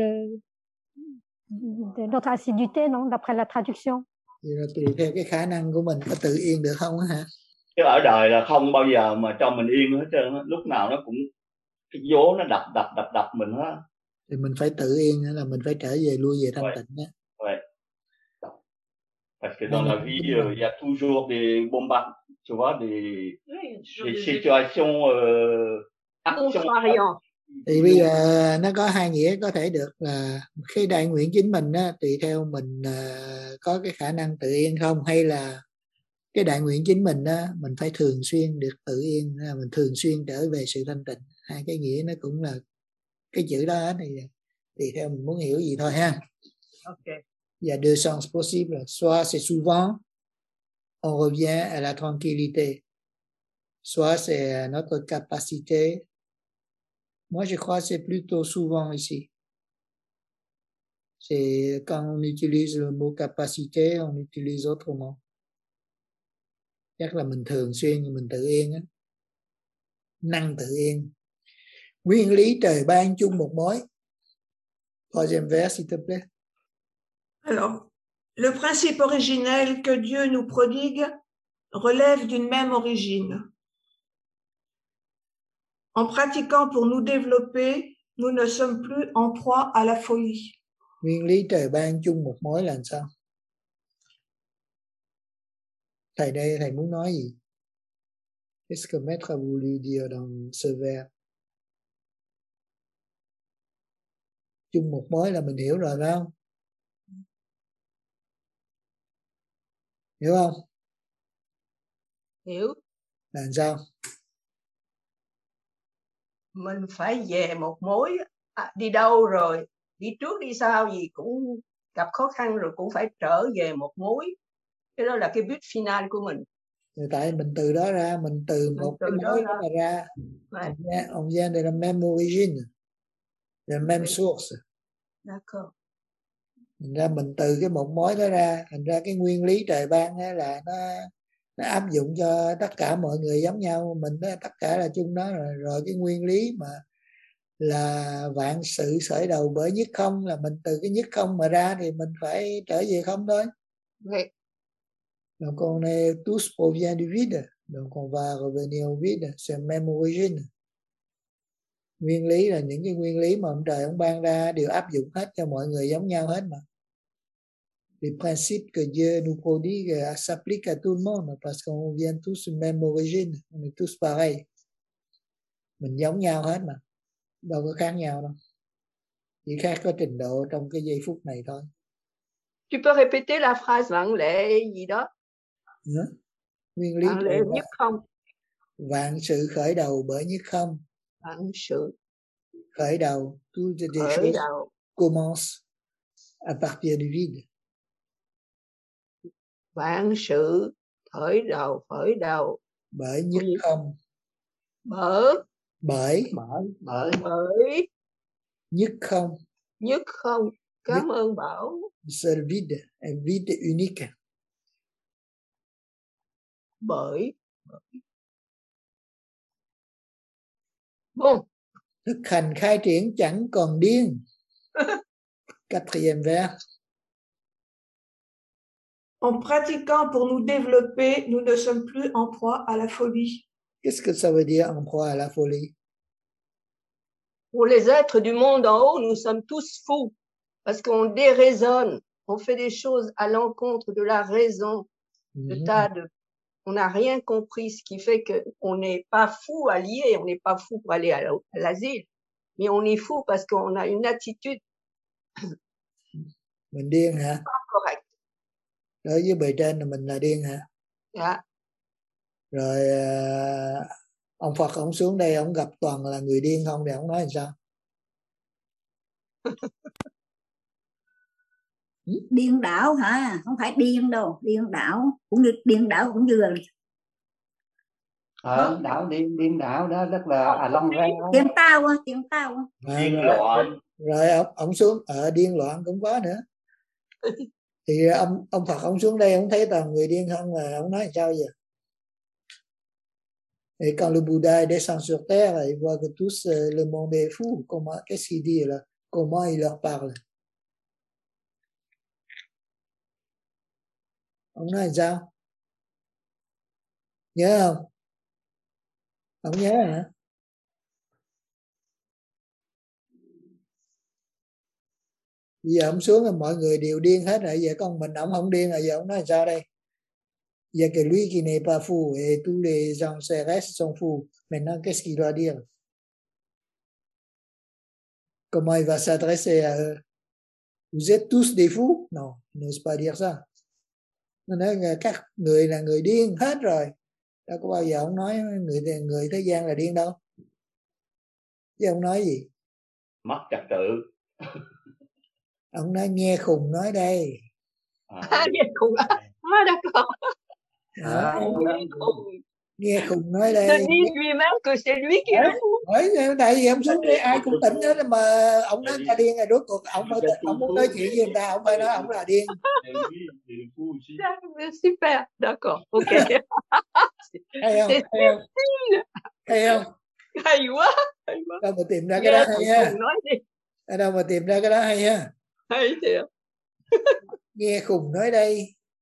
de notre assiduité, non, d'après la traduction. Thì là tùy theo cái khả năng của mình có tự yên được không hả? Chứ ở đời là không bao giờ mà cho mình yên hết trơn, lúc nào nó cũng cái vố nó đập mình hết. Thì mình phải tự yên là mình phải trở về lui về thanh tịnh á. Ouais. Parce que dans la vie, il y a toujours des bombardements, tu vois, des situations contrariantes. Thì bây giờ nó có hai nghĩa có thể được là cái đại nguyện chính mình á, tùy theo mình có cái khả năng tự yên không, hay là cái đại nguyện chính mình á, mình phải thường xuyên được tự yên, mình thường xuyên trở về sự thanh tịnh. Hai cái nghĩa nó cũng là cái chữ đó thì tùy theo mình muốn hiểu gì thôi ha. Okay. Il y a deux sens possibles. Soit c'est souvent on revient à la tranquillité. soit c'est notre capacité. Moi, je crois que c'est plutôt souvent ici. C'est quand on utilise le mot capacité, on utilise autrement. Chắc là mình thường xuyên mình tự yên á, năng tự yên. Nguyên lý trời ban chung một mối. Troisième vers, s'il te plaît. Alors, le principe originel que Dieu nous prodigue relève d'une même origine. En pratiquant pour nous développer, nous ne sommes plus en proie à la folie. Nguyên lý trời ban chung một mối là sao? Thầy đây, thầy muốn nói gì? Qu'est-ce que Maître a voulu dire dans ce vers? Chung một mối là mình hiểu rồi phải không? Hiểu không? Hiểu. Là sao? Mình phải về một mối, đi đâu rồi, đi trước đi sau gì cũng gặp khó khăn rồi cũng phải trở về một mối. Cái đó là cái but final của mình. Tại mình từ đó ra, mình từ một cái mối đó mà ra. On vient de la même origine, de la même source. D'accord. Thành ra mình từ cái một mối đó ra, thành ra cái nguyên lý trời ban là nó áp dụng cho tất cả mọi người giống nhau, mình đó, tất cả là chung đó rồi cái nguyên lý mà là vạn sự khởi đầu bởi nhất không, là mình từ cái nhất không mà ra thì mình phải trở về không thôi. Oui. Donc on est tous provient du vide, donc on va revenir au vide, c'est même origine. Nguyên lý là những cái nguyên lý mà ông trời ông ban ra đều áp dụng hết cho mọi người giống nhau hết mà. Les principes que Dieu nous prodigue s'appliquent à tout le monde parce qu'on vient tous d'une même origine, on est tous pareils. Mình giống nhau hết mà, đâu có khác nhau đâu. Chỉ khác có trình độ trong cái giây phút này thôi. Tu peux répéter la phrase vạn lệ gì đó? Nguyên lý vạn lệ nhất không. Vạn sự khởi đầu bởi nhất không. Vạn sự khởi đầu, toutes les choses commencent à partir du vide. Vạn sự khởi đầu bởi nhất không. Bởi nhất không. Nhất không. Cảm ơn Bảo. Seul vide, un vide unique. Bởi. Bon. Thực hành khai triển chẳng còn điên. Quatrième vers. En pratiquant pour nous développer, nous ne sommes plus en proie à la folie. Qu'est-ce que ça veut dire en proie à la folie? Pour les êtres du monde en haut, nous sommes tous fous parce qu'on déraisonne, on fait des choses à l'encontre de la raison. On n'a rien compris, ce qui fait qu'on n'est pas fou à lier, on n'est pas fou pour aller à l'asile, mais on est fou parce qu'on a une attitude mình điên hả? Pas correct. Đối với bề trên là mình là điên hả? Dạ. Rồi ông Phật ông xuống đây ông gặp toàn là người điên không thì ông nói làm sao? Điên đảo hả? Không phải điên đâu, điên đảo cũng như là điên đảo đó rất là long ra. Điên tao. Điên loạn. Rồi ông xuống điên loạn cũng có nữa. Thì ông Phật ông xuống đây ông thấy toàn người điên không là ông nói làm sao vậy? Et quand le Bouddha descend sur terre, il voit que tous le monde est fou. Qu'est-ce qu'il dit là? Comment il leur parle? Ông nói sao? Nhớ không? Ông nhớ hả? Bây giờ ông xuống là mọi người đều điên hết rồi. Giờ con mình ông không điên rồi. Giờ ông nói sao đây? Il y a que lui qui n'est pas fou et tous les gens restent sont fous. Maintenant, qu'est-ce qu'il doit dire? Comment il va s'adresser à eux? Vous êtes tous des fous? Non, il n'ose pas dire ça. Nó nói các người là người điên hết rồi. Đâu có bao giờ ông nói người thế gian là điên đâu. Chứ ông nói gì? Mất trật tự. Ông nói nghe khùng nói đây. Nghe khùng á? D'accord. Nghe khùng nói Se đây. dit lui-même que c'est lui qui est le fou. Tại vì ông xuống đây ai cũng tỉnh hết mà ông nói ta điên rồi, rốt cuộc ông muốn nói chuyện với người ta, ông phải nói ông là điên. Super, d'accord, ok. Hay không? C'est subtil. Hay không? Hay quá. Đâu mà tìm ra cái đó hay ha. Nói đi. Ở đâu mà tìm ra cái đó hay ha. Hay thiệt. Nghe khùng nói đây.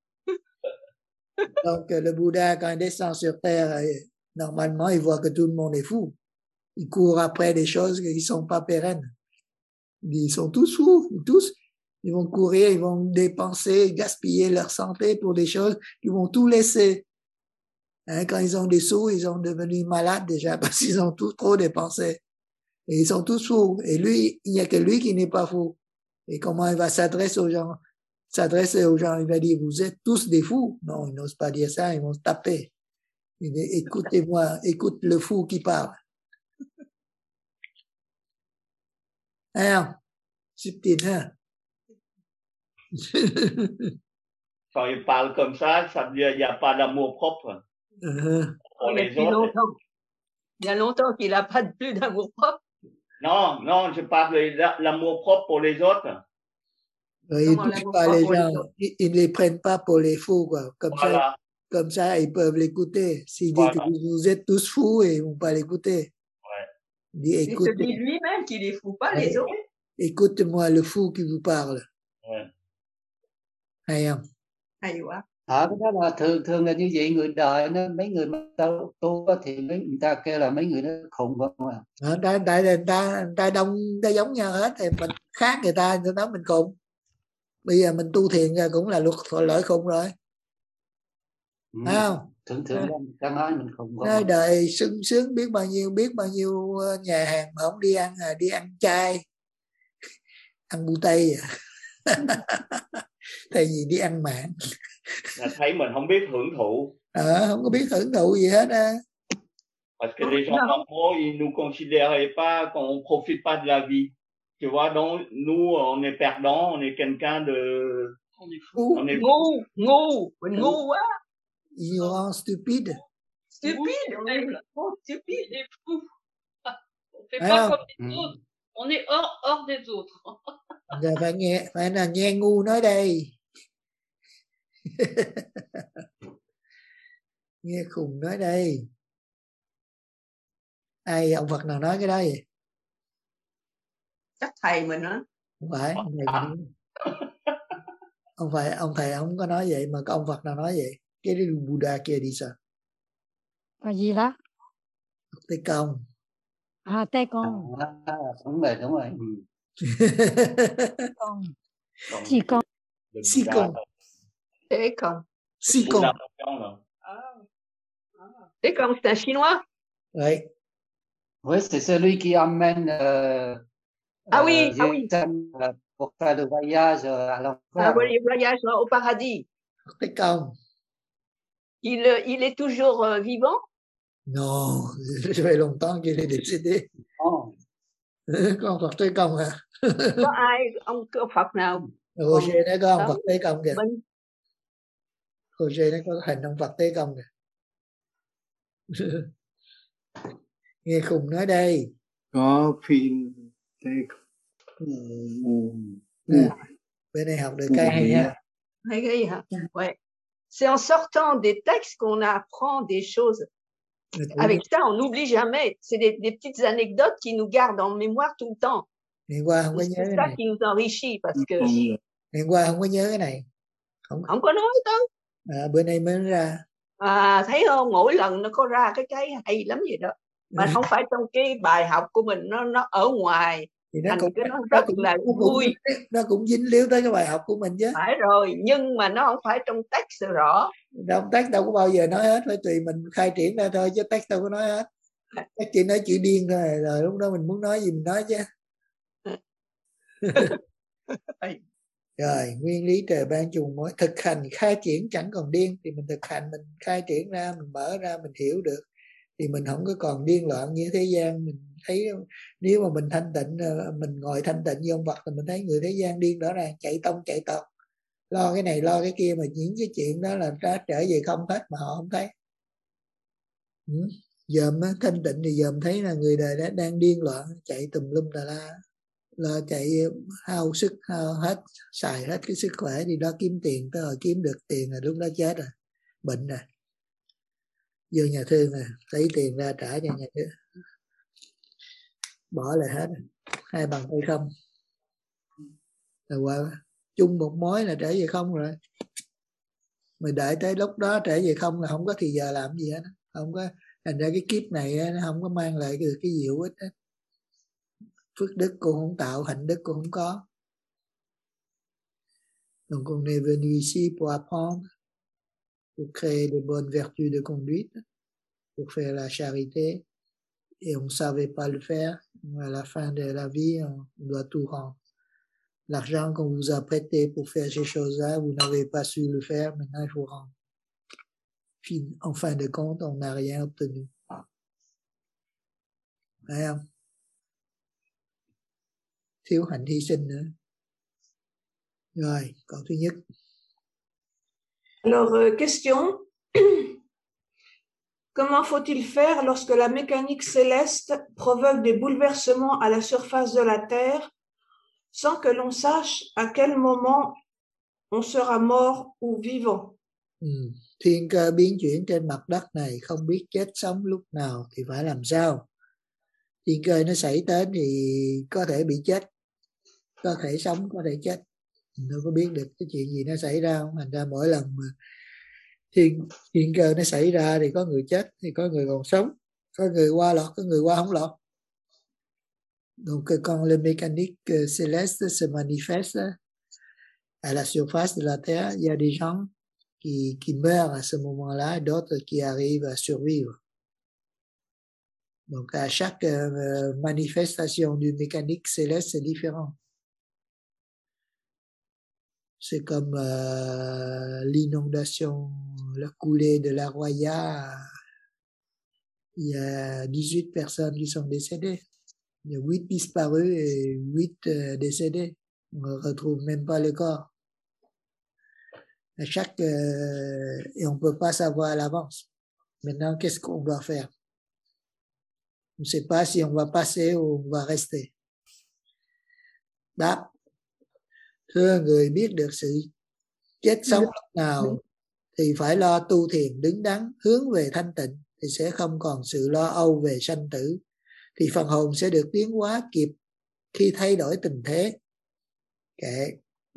Donc le Bouddha quand il descend sur terre, normalement il voit que tout le monde est fou. Il court après des choses qui sont pas pérennes. Ils sont tous fous, tous. Ils vont courir, ils vont dépenser, gaspiller leur santé pour des choses, ils vont tout laisser. Hein, quand ils ont des sous, ils sont devenus malades déjà parce qu'ils ont tout trop dépensé. Et ils sont tous fous. Et lui, il n'y a que lui qui n'est pas fou. Et comment il va s'adresser aux gens? Il va dire, vous êtes tous des fous. Non, ils n'osent pas dire ça, ils vont se taper. Il dit, écoutez-moi, écoute le fou qui parle. Hein? Subtil, hein? Quand il parle comme ça veut dire qu'il n'y a pas d'amour propre pour les autres. Il y a longtemps qu'il n'a pas plus d'amour propre. Non, je parle de l'amour propre pour les autres. Ils ne touchent pas les gens, ils ne les prennent pas pour les fous, quoi. Comme ça, ils peuvent l'écouter. S'il dit que vous êtes tous fous, ils ne vont pas l'écouter. Il se dit lui-même qu'il est fou, pas les autres. Écoute-moi le fou qui vous parle. Hay không? Hay quá. Cái đó là thường là như vậy, người đời nó mấy người mà tu thì người ta kêu là mấy người nó khùng không à. Tại người ta đông, ta giống nhau hết thì mình khác người ta nói mình khùng. Bây giờ mình tu thiền ra cũng là lỗi khùng rồi. Phải không? Thường ta nói mình khùng không. Nói đời sung sướng biết bao nhiêu nhà hàng mà không đi ăn chay, ăn bu tây à. Tại vì đi ăn mặn. Thấy mình không biết hưởng thụ. Không có biết hưởng thụ gì hết á. Parce que les gens normaux, ils nous considéraient pas qu'on profite pas de la vie. Tu vois, donc nous, on est perdants, on est quelqu'un de... On est fou. On est ngu quá. Ignorant, stupide. Stupide, on est stupide. On est fou. On fait pas comme les autres. On est hors des autres. Giờ phải là nghe ngu nói đây. Nghe khùng nói đây. Ai ông Phật nào nói cái đó vậy? Chắc thầy mình đó. Không phải, ông thầy ông có nói vậy mà có ông Phật nào nói vậy? Cái Buddha kia đi sao? Cái gì đó? Tây Công. Tây Công. Đúng rồi. Si Công. Tế Công. Si Công. Tế Công, c'est un chinois? Oui. Oui, c'est celui qui emmène oui. pour faire le voyage à l'enfer. Oui, le voyage au paradis. Tế Công. Il est toujours vivant? Non, ça fait longtemps qu'il est décédé. Có ông Phật Tế Công hả? Có ai, ông Phật nào? Roger nó có ông Phật Tế Công kìa. Roger nó có hình ông Phật Tế Công kìa. Nghe khùng nói đây. Có phim Tế Bên này học được cái hay ha. Hay cái hả? Ouais. C'est en sortant des textes qu'on apprend des choses. Avec ça, on n'oublie jamais. C'est des petites anecdotes qui nous gardent en mémoire tout le temps. C'est ça qui nous enrichit parce que... Ngày qua không có nhớ cái này. Không có nói đâu. Bữa nay mới ra. Thấy không? Mỗi lần nó có ra cái hay lắm vậy đó. Mà không phải trong cái bài học của mình, nó ở ngoài. Thì nó rất là vui. Nó cũng dính líu tới cái bài học của mình chứ. Phải rồi, nhưng mà nó không phải trong text rõ. Trong text đâu có bao giờ nói hết, phải tùy mình khai triển ra thôi chứ text đâu có nói hết. Text chỉ nói chữ điên thôi, rồi lúc đó mình muốn nói gì mình nói chứ. Rồi, nguyên lý trời ban trùng mỗi thực hành khai triển chẳng còn điên, thì mình thực hành mình khai triển ra, mình mở ra, mình hiểu được thì mình không có còn điên loạn như thế gian. Mình thấy nếu mà mình thanh tịnh, mình ngồi thanh tịnh với ông Phật thì mình thấy người thế gian điên rõ ràng, chạy tông chạy tọt, lo cái này lo cái kia, mà những cái chuyện đó là trở về không hết mà họ không thấy. Dòm á, thanh tịnh thì dòm thấy là người đời đó đang điên loạn, chạy tùm lum tà la, là chạy hao sức, xài hết cái sức khỏe đi đó kiếm tiền, tới hồi kiếm được tiền là lúc đó chết rồi, bệnh rồi, vô nhà thương rồi, lấy tiền ra trả cho nhà thương, bỏ lại hết, hai bàn tay không, rồi qua chung một mối là trở về không rồi. Mà đợi tới lúc đó trở về không là không có thì giờ làm gì hết, không có, thành ra cái kiếp này nó không có mang lại được cái gì hữu ích hết. Phước đức cô không tạo, hạnh đức cô không có. Donc on est venu ici pour apprendre, pour créer de bonnes vertus de conduite, pour faire la charité, et on ne savait pas le faire. À la fin de la vie, on doit tout rendre. L'argent qu'on vous a prêté pour faire ces choses-là, vous n'avez pas su le faire, maintenant il faut rendre. Puis, en fin de compte, on n'a rien obtenu. Phải không? Thiếu hạnh hy sinh nữa. Rồi, câu thứ nhất. Alors, question. Comment faut-il faire lorsque la mécanique céleste provoque des bouleversements à la surface de la Terre sans que l'on sache à quel moment on sera mort ou vivant? Thiên cơ biến chuyển trên mặt đất này không biết chết sống lúc nào thì phải làm sao? Thiên cơ nó xảy đến thì có thể bị chết, có thể sống, có thể chết. Mình đâu có biết được cái chuyện gì nó xảy ra không? Thành ra mỗi lần mà thiên cơ nó xảy ra thì có người chết, thì có người còn sống, có người qua lọt, có người qua không lọt. Donc quand le mécanique céleste se manifeste à la surface de la Terre, il y a des gens qui meurent à ce moment-là, d'autres qui arrivent à survivre. Donc à chaque manifestation du mécanique céleste, c'est différent. C'est comme l'inondation, la coulée de la Roya. Il y a 18 personnes qui sont décédées. Il y a 8 disparus et 8 décédés. On ne retrouve même pas le corps. À chaque, et on ne peut pas savoir à l'avance. Maintenant, qu'est-ce qu'on doit faire? On ne sait pas si on va passer ou on va rester. Đáp. Thưa người biết được sự chết sống lúc nào thì phải lo tu thiền đứng đắn, hướng về thanh tịnh thì sẽ không còn sự lo âu về sanh tử, thì phần hồn sẽ được tiến hóa kịp khi thay đổi tình thế. Kệ.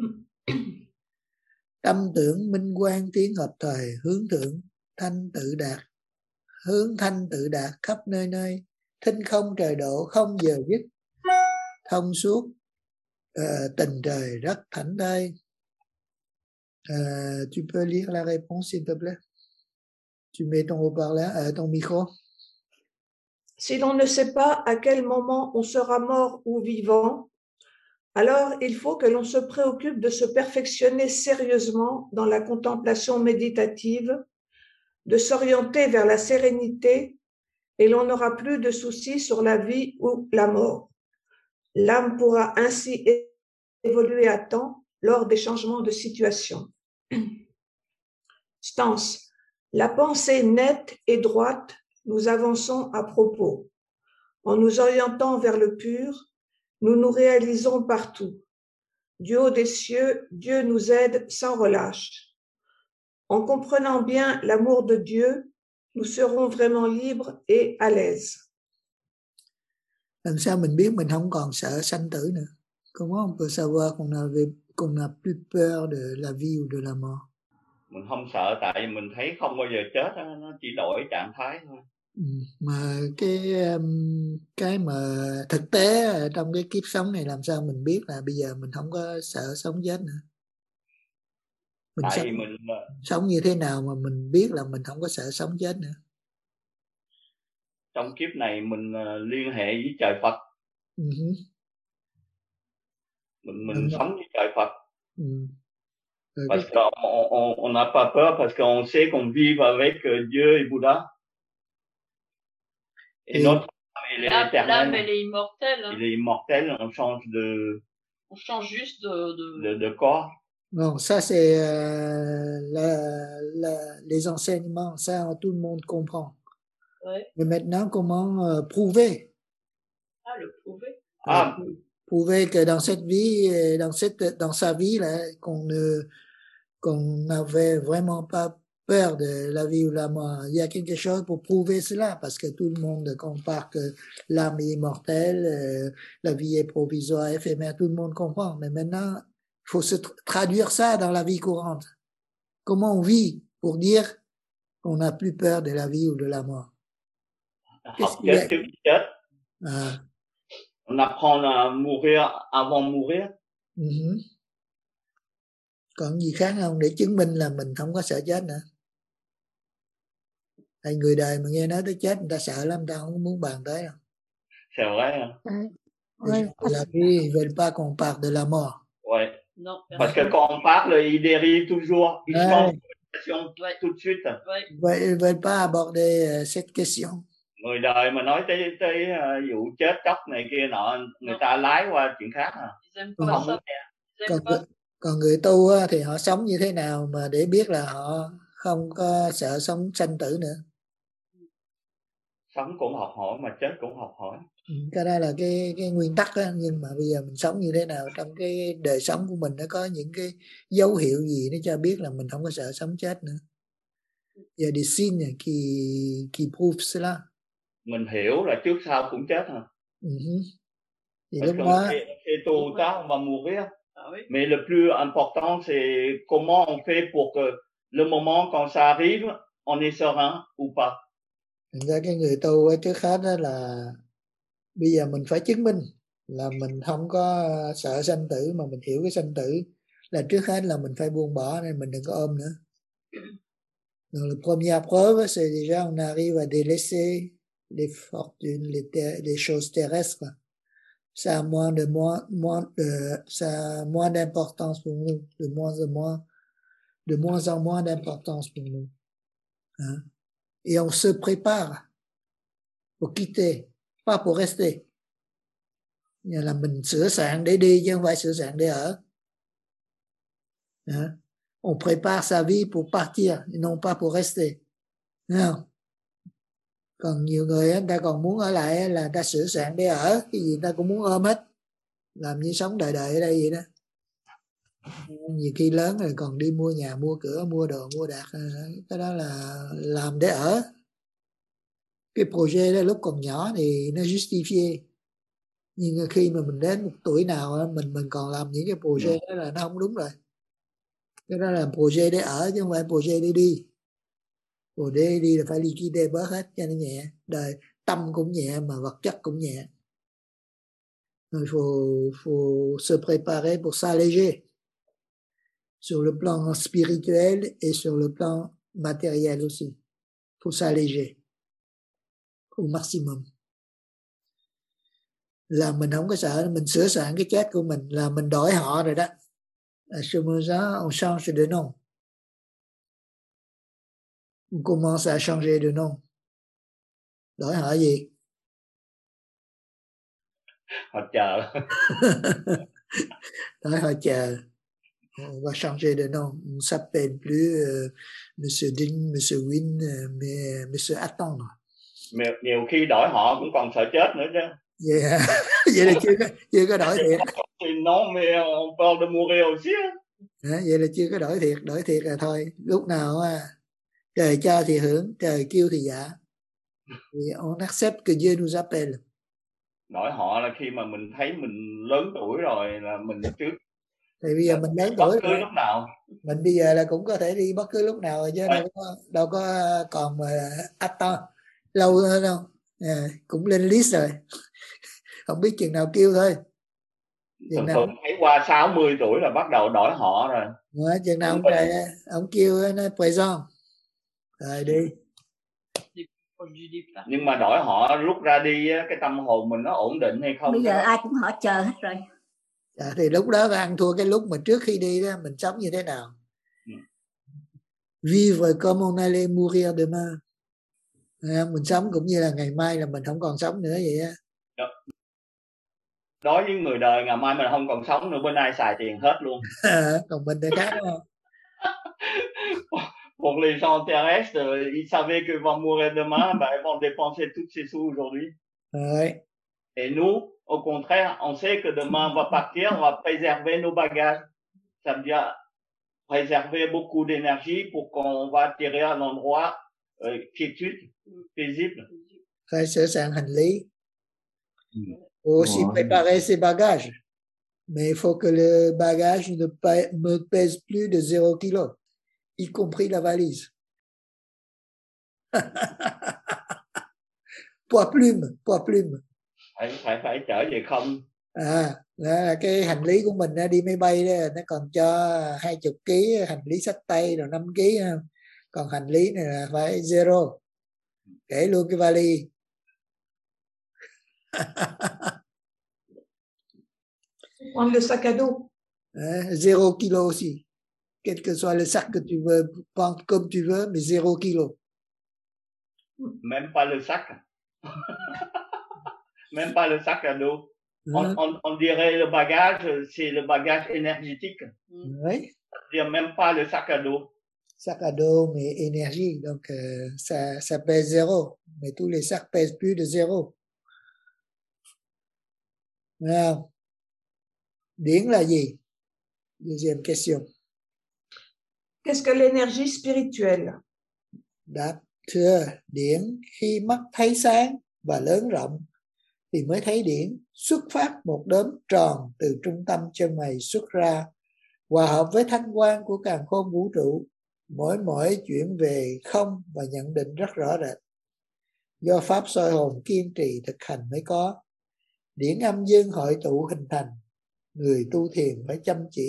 Tâm tưởng minh quang tiến hợp thời, hướng thượng thanh tự đạt, hướng thanh tự đạt khắp nơi nơi, thinh không trời độ không giờ dứt, thông suốt tình trời rất thảnh thơi. Tu peux lire la réponse s'il te plaît? Tu mets ton haut-parleur, ton micro. Si l'on ne sait pas à quel moment on sera mort ou vivant, alors il faut que l'on se préoccupe de se perfectionner sérieusement dans la contemplation méditative, de s'orienter vers la sérénité, et l'on n'aura plus de soucis sur la vie ou la mort. L'âme pourra ainsi évoluer à temps lors des changements de situation. Stance. La pensée nette et droite, nous avançons à propos. En nous orientant vers le pur, nous nous réalisons partout. Du haut des cieux, Dieu nous aide sans relâche. En comprenant bien l'amour de Dieu, nous serons vraiment libres et à l'aise. Làm sao mình biết mình không còn sợ sanh tử nữa? Comment on peut savoir qu'on n'a plus peur de la vie ou de la mort? Mình không sợ tại vì mình thấy không bao giờ chết, nó chỉ đổi trạng thái thôi. Mà cái mà thực tế trong cái kiếp sống này làm sao mình biết là bây giờ mình không có sợ sống chết nữa? Mình sống như thế nào mà mình biết là mình không có sợ sống chết nữa? Trong kiếp này mình liên hệ với trời Phật. Mình sống với trời Phật. Parce qu'on n'a pas peur parce qu'on sait qu'on vit avec Dieu et Bouddha. Et notre âme, elle est éternelle. L'âme, elle est immortelle. Elle est immortelle, on change juste de corps. Non, ça c'est les enseignements, ça tout le monde comprend. Mais maintenant, comment prouver? Le prouver. Prouver que dans cette vie, dans sa vie là, qu'on n'avait vraiment pas peur de la vie ou la mort. Il y a quelque chose pour prouver cela, parce que tout le monde compare que l'âme est immortelle, la vie est provisoire, éphémère, tout le monde comprend. Mais maintenant, il faut se traduire ça dans la vie courante. Comment on vit pour dire qu'on n'a plus peur de la vie ou de la mort? Học chết trước khi chết. On apprend à mourir avant mourir. Còn gì khác không để chứng minh là mình không có sợ chết nữa? Tại người đời mà nghe nói tới chết người ta sợ lắm, người ta không muốn bàn tới đâu. C'est vrai. La vie, ils veulent pas qu'on parle de la mort. Ouais. Non. Parce que quand on parle, ils dérivent toujours. Ils changent de question tout de suite. Ils veulent pas aborder cette question. Người đời mà nói tới vụ chết chóc này kia nọ, người ta lái qua chuyện khác à. Còn người tu thì họ sống như thế nào mà để biết là họ không có sợ sống sanh tử nữa. Sống cũng học hỏi mà chết cũng học hỏi. Cái đó là cái nguyên tắc đó. Nhưng mà bây giờ mình sống như thế nào trong cái đời sống của mình, nó có những cái dấu hiệu gì nó cho biết là mình không có sợ sống chết nữa. Il y a des signes qui prouvent cela. Mình hiểu là trước sau cũng chết hả? Thì lúc đó c'est tôt ou tard on va mourir. Mais le plus important c'est comment on fait pour que le moment quand ça arrive on est serein ou pas. Thành ra cái người tu trước hết đó là bây giờ mình phải chứng minh là mình không có sợ sanh tử, mà mình hiểu cái sanh tử là trước hết là mình phải buông bỏ, nên mình đừng có ôm nữa. Donc la première preuve c'est déjà on arrive à délaisser les fortunes, les choses terrestres. Ça a moins d'importance pour nous, de moins en moins d'importance pour nous. Hein? Et on se prépare pour quitter, pas pour rester. Như là mình sửa soạn để đi chứ không phải sửa soạn để ở. Hein? On prépare sa vie pour partir, non pas pour rester. Thấy không? Còn nhiều người người ta còn muốn ở lại là người ta sửa soạn để ở, cái gì người ta cũng muốn ôm hết, làm như sống đời đời ở đây vậy đó. Nhiều khi lớn rồi còn đi mua nhà, mua cửa, mua đồ, mua đạc, cái đó là làm để ở. Cái projet đó lúc còn nhỏ thì nó justifié, nhưng khi mà mình đến một tuổi nào mình còn làm những cái projet đó là nó không đúng rồi. Cái đó là projet để ở chứ không phải projet để đi. Projet đi là phải liquider bớt hết cho nó nhẹ, đời tâm cũng nhẹ mà vật chất cũng nhẹ. Il faut se préparer pour s'alléger sur le plan spirituel et sur le plan matériel aussi. Il faut s'alléger au maximum. Là mình không có sợ, mình sửa soạn cái chết của mình là mình đổi họ rồi đó. À ce moment-là, on change de nom. On commence à changer de nom. Đổi họ gì? Họ chờ. Đổi họ chờ. On va changer de nom. On s'appelle plus Monsieur Ding, Monsieur Win, mais Monsieur Attendre. Nhiều khi đổi họ cũng còn sợ chết nữa chứ. Yeah. Vậy là chưa có đổi thiệt. Non, mais on parle de mourir aussi. Vậy là chưa có đổi thiệt là thôi. Lúc nào trời cho thì hưởng, trời kêu thì dạ. On accepte que Dieu nous appelle. Đổi họ là khi mà mình thấy mình lớn tuổi rồi là mình trước. Thì bây giờ mình lớn tuổi bất cứ lúc nào. Mình bây giờ là cũng có thể đi bất cứ lúc nào rồi chứ đâu có còn mà attend lâu hơn đâu. Cũng lên list rồi. Không biết chừng nào kêu thôi. Thường thấy qua 60 tuổi là bắt đầu đổi họ rồi. Chừng nào ông kêu nó présent. Rồi đi. Nhưng mà đổi họ lúc ra đi cái tâm hồn mình nó ổn định hay không? Bây giờ ai cũng hỏi chờ hết rồi. Thì lúc đó phải ăn thua cái lúc mà trước khi đi đó mình sống như thế nào. Vivre comme on allait mourir demain. Mình sống cũng như là ngày mai là mình không còn sống nữa vậy á. Đối với người đời ngày mai mình không còn sống nữa, bữa nay xài tiền hết luôn. Còn mình thì khác không? Pour Donc les gens terrestres, ils savaient qu'ils vont mourir demain, ben, ils vont dépenser tous ces sous aujourd'hui. Ouais. Et nous, au contraire, on sait que demain on va partir, on va préserver nos bagages. Ça veut dire préserver beaucoup d'énergie pour qu'on va atterrir à un endroit quiétude, paisible. Phải sửa sang hành lý. Faut aussi préparer ses bagages. Mais il faut que le bagage ne pèse plus de 0 kg, y compris la valise. Poids plume. Phải trở về không. Cái hành lý của mình đi máy bay đó, nó còn cho 20 kg hành lý xách tay rồi 5 kg, còn hành lý này là phải zero, để luôn cái vali. Prendre le sac à dos. 0 kg aussi. Quel que soit le sac que tu veux, prendre comme tu veux, mais 0 kg. Même pas le sac. Même pas le sac à dos. On dirait le bagage, c'est le bagage énergétique. Oui. C'est-à-dire même pas le sac à dos. Sac à dos, mais énergie. Donc, ça pèse 0. Mais tous les sacs pèsent plus de 0. Alors, điển là gì? Deuxième question. Qu'est-ce que l'énergie spirituelle? Đáp, thưa điển, khi mắt thấy sáng và lớn rộng thì mới thấy điển xuất phát một đốm tròn từ trung tâm chân mày xuất ra, hòa hợp với thanh quang của càn khôn vũ trụ, mỗi chuyển về không và nhận định rất rõ rệt. Do pháp soi hồn kiên trì thực hành mới có. Điển âm dương hội tụ hình thành. Người tu thiền phải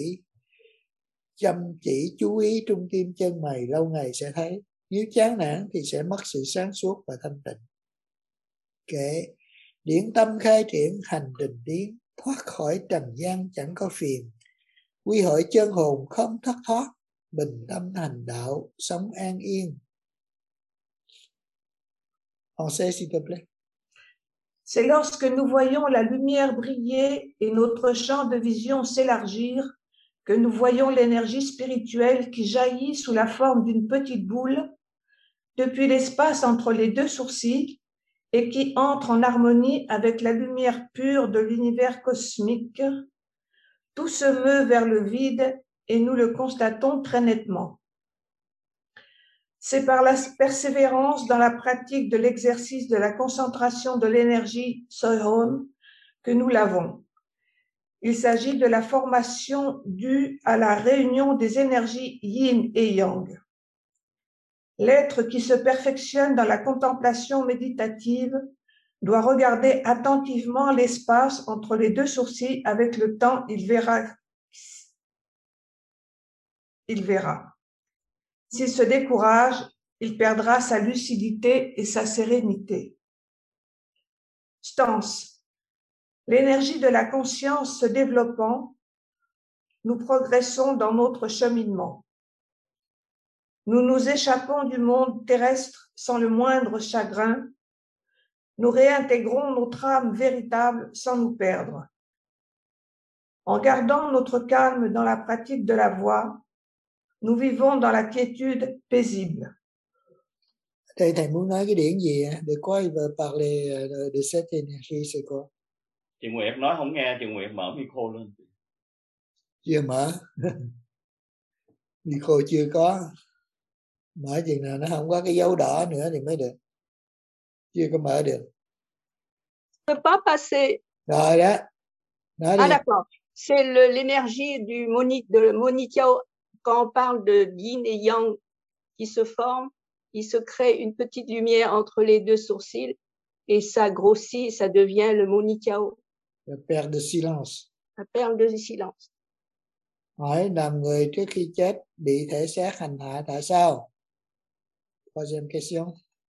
chăm chỉ chú ý trung tim chân mày, lâu ngày sẽ thấy. Nếu chán nản thì sẽ mất sự sáng suốt và thanh tịnh. Kệ điển tâm khai triển hành trình tiến, thoát khỏi trần gian chẳng có phiền. Quy hội chân hồn không thất thoát, bình tâm hành đạo, sống an yên. Français, s'il te plaît. C'est lorsque nous voyons la lumière briller et notre champ de vision s'élargir que nous voyons l'énergie spirituelle qui jaillit sous la forme d'une petite boule depuis l'espace entre les deux sourcils et qui entre en harmonie avec la lumière pure de l'univers cosmique. Tout se meut vers le vide et nous le constatons très nettement. C'est par la persévérance dans la pratique de l'exercice de la concentration de l'énergie Soihon que nous l'avons. Il s'agit de la formation due à la réunion des énergies yin et yang. L'être qui se perfectionne dans la contemplation méditative doit regarder attentivement l'espace entre les deux sourcils. Avec le temps, il verra. S'il se décourage, il perdra sa lucidité et sa sérénité. Stance. L'énergie de la conscience se développant, nous progressons dans notre cheminement. Nous nous échappons du monde terrestre sans le moindre chagrin. Nous réintégrons notre âme véritable sans nous perdre. En gardant notre calme dans la pratique de la voie, nous vivons dans la quiétude paisible. Thầy muốn nói cái điển gì de quoi il veut parler de cette énergie, c'est quoi? Chị Nguyệt nói không nghe, chị Nguyệt mở micro lên. Chưa mở. Micro chưa có. Mở chừng nào nó không có cái dấu đỏ nữa thì mới được. Chưa có mở được. Je peux pas passer. Rồi đó. Nói đi. Ah d'accord. C'est l'énergie de Monikiao. Quand on parle de yin et yang qui se forment, il se crée une petite lumière entre les deux sourcils et ça grossit, ça devient le Monikiao. La perle de silence. La perle de silence. Hỏi làm người trước khi chết bị thể xác hành hạ tại sao? Troisième question.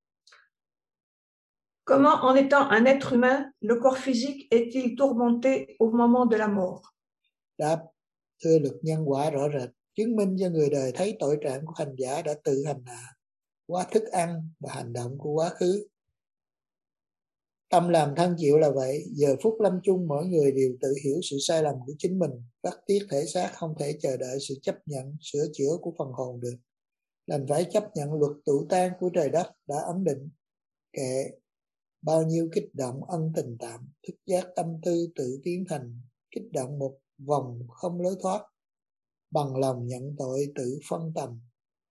Comment, en étant un être humain, le corps physique est-il tourmenté au moment de la mort? Đáp, thưa luật nhân quả rõ rệt, chứng minh cho người đời thấy tội trạng của hành giả đã tự hành hạ qua thức ăn và hành động của quá khứ. Tâm làm thân chịu là vậy, giờ phút lâm chung mỗi người đều tự hiểu sự sai lầm của chính mình, rất tiếc thể xác không thể chờ đợi sự chấp nhận, sửa chữa của phần hồn được. đành phải chấp nhận luật tụ tan của trời đất đã ấn định. Kệ bao nhiêu kích động ân tình tạm, thức giác tâm tư tự tiến thành, kích động một vòng không lối thoát, bằng lòng nhận tội tự phân tầm.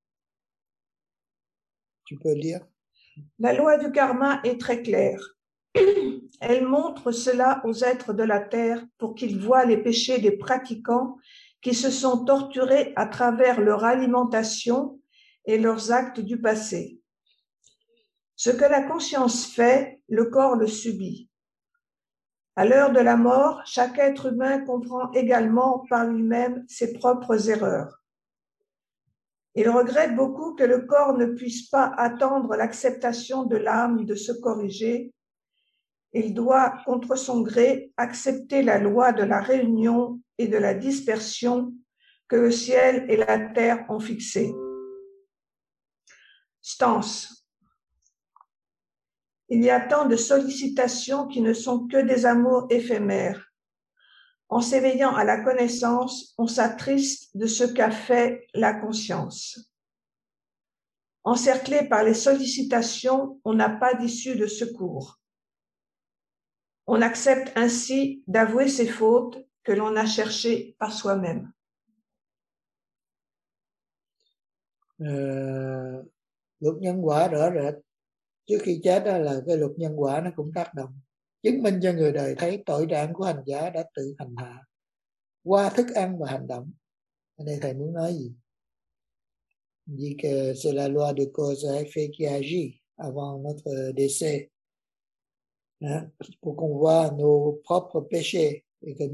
Tu peux lire. La loi du karma est très claire. Elle montre cela aux êtres de la terre pour qu'ils voient les péchés des pratiquants qui se sont torturés à travers leur alimentation et leurs actes du passé. Ce que la conscience fait, le corps le subit. À l'heure de la mort, chaque être humain comprend également par lui-même ses propres erreurs. Il regrette beaucoup que le corps ne puisse pas attendre l'acceptation de l'âme de se corriger. Il doit, contre son gré, accepter la loi de la réunion et de la dispersion que le ciel et la terre ont fixée. Stance. Il y a tant de sollicitations qui ne sont que des amours éphémères. En s'éveillant à la connaissance, on s'attriste de ce qu'a fait la conscience. Encerclé par les sollicitations, on n'a pas d'issue de secours. On accepte ainsi d'avouer ses fautes que l'on a cherchées par soi-même. Luật nhân quả rõ rệt. Trước khi chết đó là cái luật nhân quả nó cũng tác động, chứng minh cho người đời thấy tội trạng của hành giả đã tự hành hạ qua thức ăn và hành động. Ở đây thầy muốn nói gì? Dit que c'est la loi de cause à effet qui agit avant notre décès. Pour qu'on voit nos propres péchés et que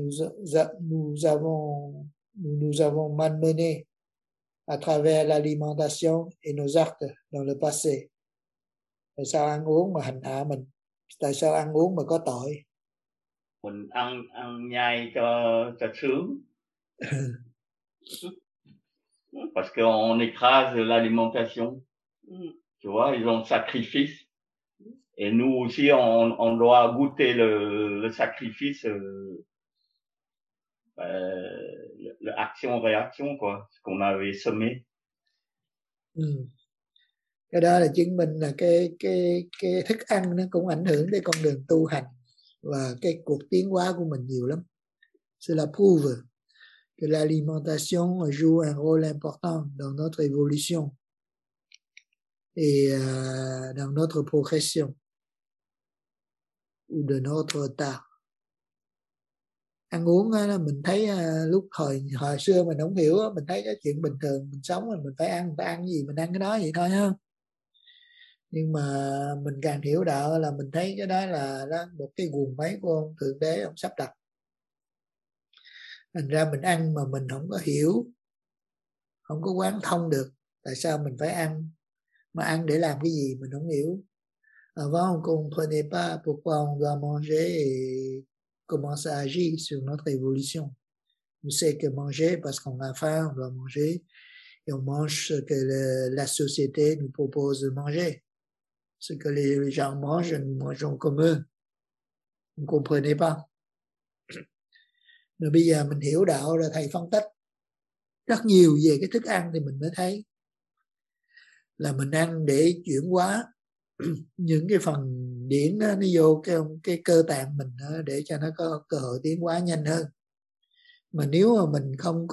nous avons malmené à travers l'alimentation et nos actes dans le passé. Tại sao ăn uống mà hành hạ mình? Tại sao ăn uống mà có tội? Mình ăn nhai cho sướng. Parce qu'on écrase l'alimentation. Tu vois, ils ont sacrifice. Et nous aussi, on doit goûter le sacrifice, l'action-réaction, quoi, ce qu'on avait semé. Cái đó là chứng minh là cái thức ăn nó cũng ảnh hưởng đến con đường tu hành và cái cuộc tiến hóa của mình nhiều lắm. Cela prouve que l'alimentation joue un rôle important dans notre évolution et dans notre progression ou de notre état. Ăn uống là mình thấy lúc hồi xưa mình không hiểu, mình thấy cái chuyện bình thường, mình sống mình phải ăn gì mình ăn cái đó vậy thôi ha. Nhưng mà mình càng hiểu đạo là mình thấy cái đó là một cái guồng máy của ông Thượng Đế, ông sắp đặt. Thành ra mình ăn mà mình không có hiểu, không có quán thông được tại sao mình phải ăn, mà ăn để làm cái gì mình không hiểu. Avant on comprenait pas pourquoi on doit manger et comment ça agit sur notre évolution. On sait que manger parce qu'on a faim, on doit manger et on mange ce que la société nous propose de manger. Ce que les gens mangent, nous mangeons comme eux. On ne comprenait pas. Rồi bây giờ mình hiểu đạo rồi, thầy phân tích rất nhiều về cái thức ăn thì mình mới thấy là mình ăn để chuyển hóa những cái phần điển đó, nó vô cái cơ tạng mình đó, để cho nó có cơ hội tiến hóa nhanh hơn. Mà nếu mà mình không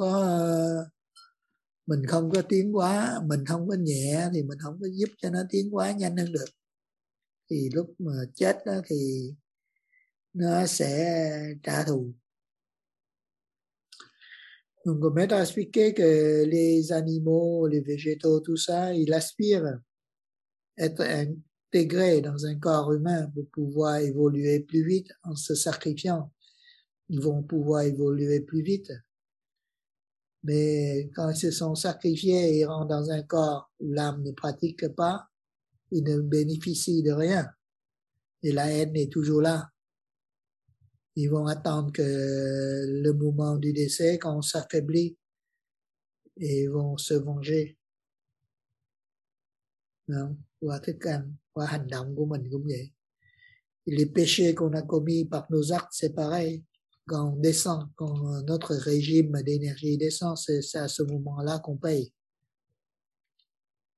có tiến hóa, mình không có nhẹ thì mình không có giúp cho nó tiến hóa nhanh hơn được. Thì lúc mà chết đó thì nó sẽ trả thù. Donc, le maître a expliqué que les animaux, les végétaux, tout ça, ils aspirent être intégrés dans un corps humain pour pouvoir évoluer plus vite en se sacrifiant. Ils vont pouvoir évoluer plus vite. Mais quand ils se sont sacrifiés, ils rentrent dans un corps où l'âme ne pratique pas, ils ne bénéficient de rien. Et la haine est toujours là. Ils vont attendre que le moment du décès, quand on s'affaiblit, et ils vont se venger. Non? Qua thức ăn, qua hành động của mình cũng vậy. Et les péchés qu'on a commis par nos actes, c'est pareil. Quand on descend, quand notre régime d'énergie descend, c'est à ce moment-là qu'on paye.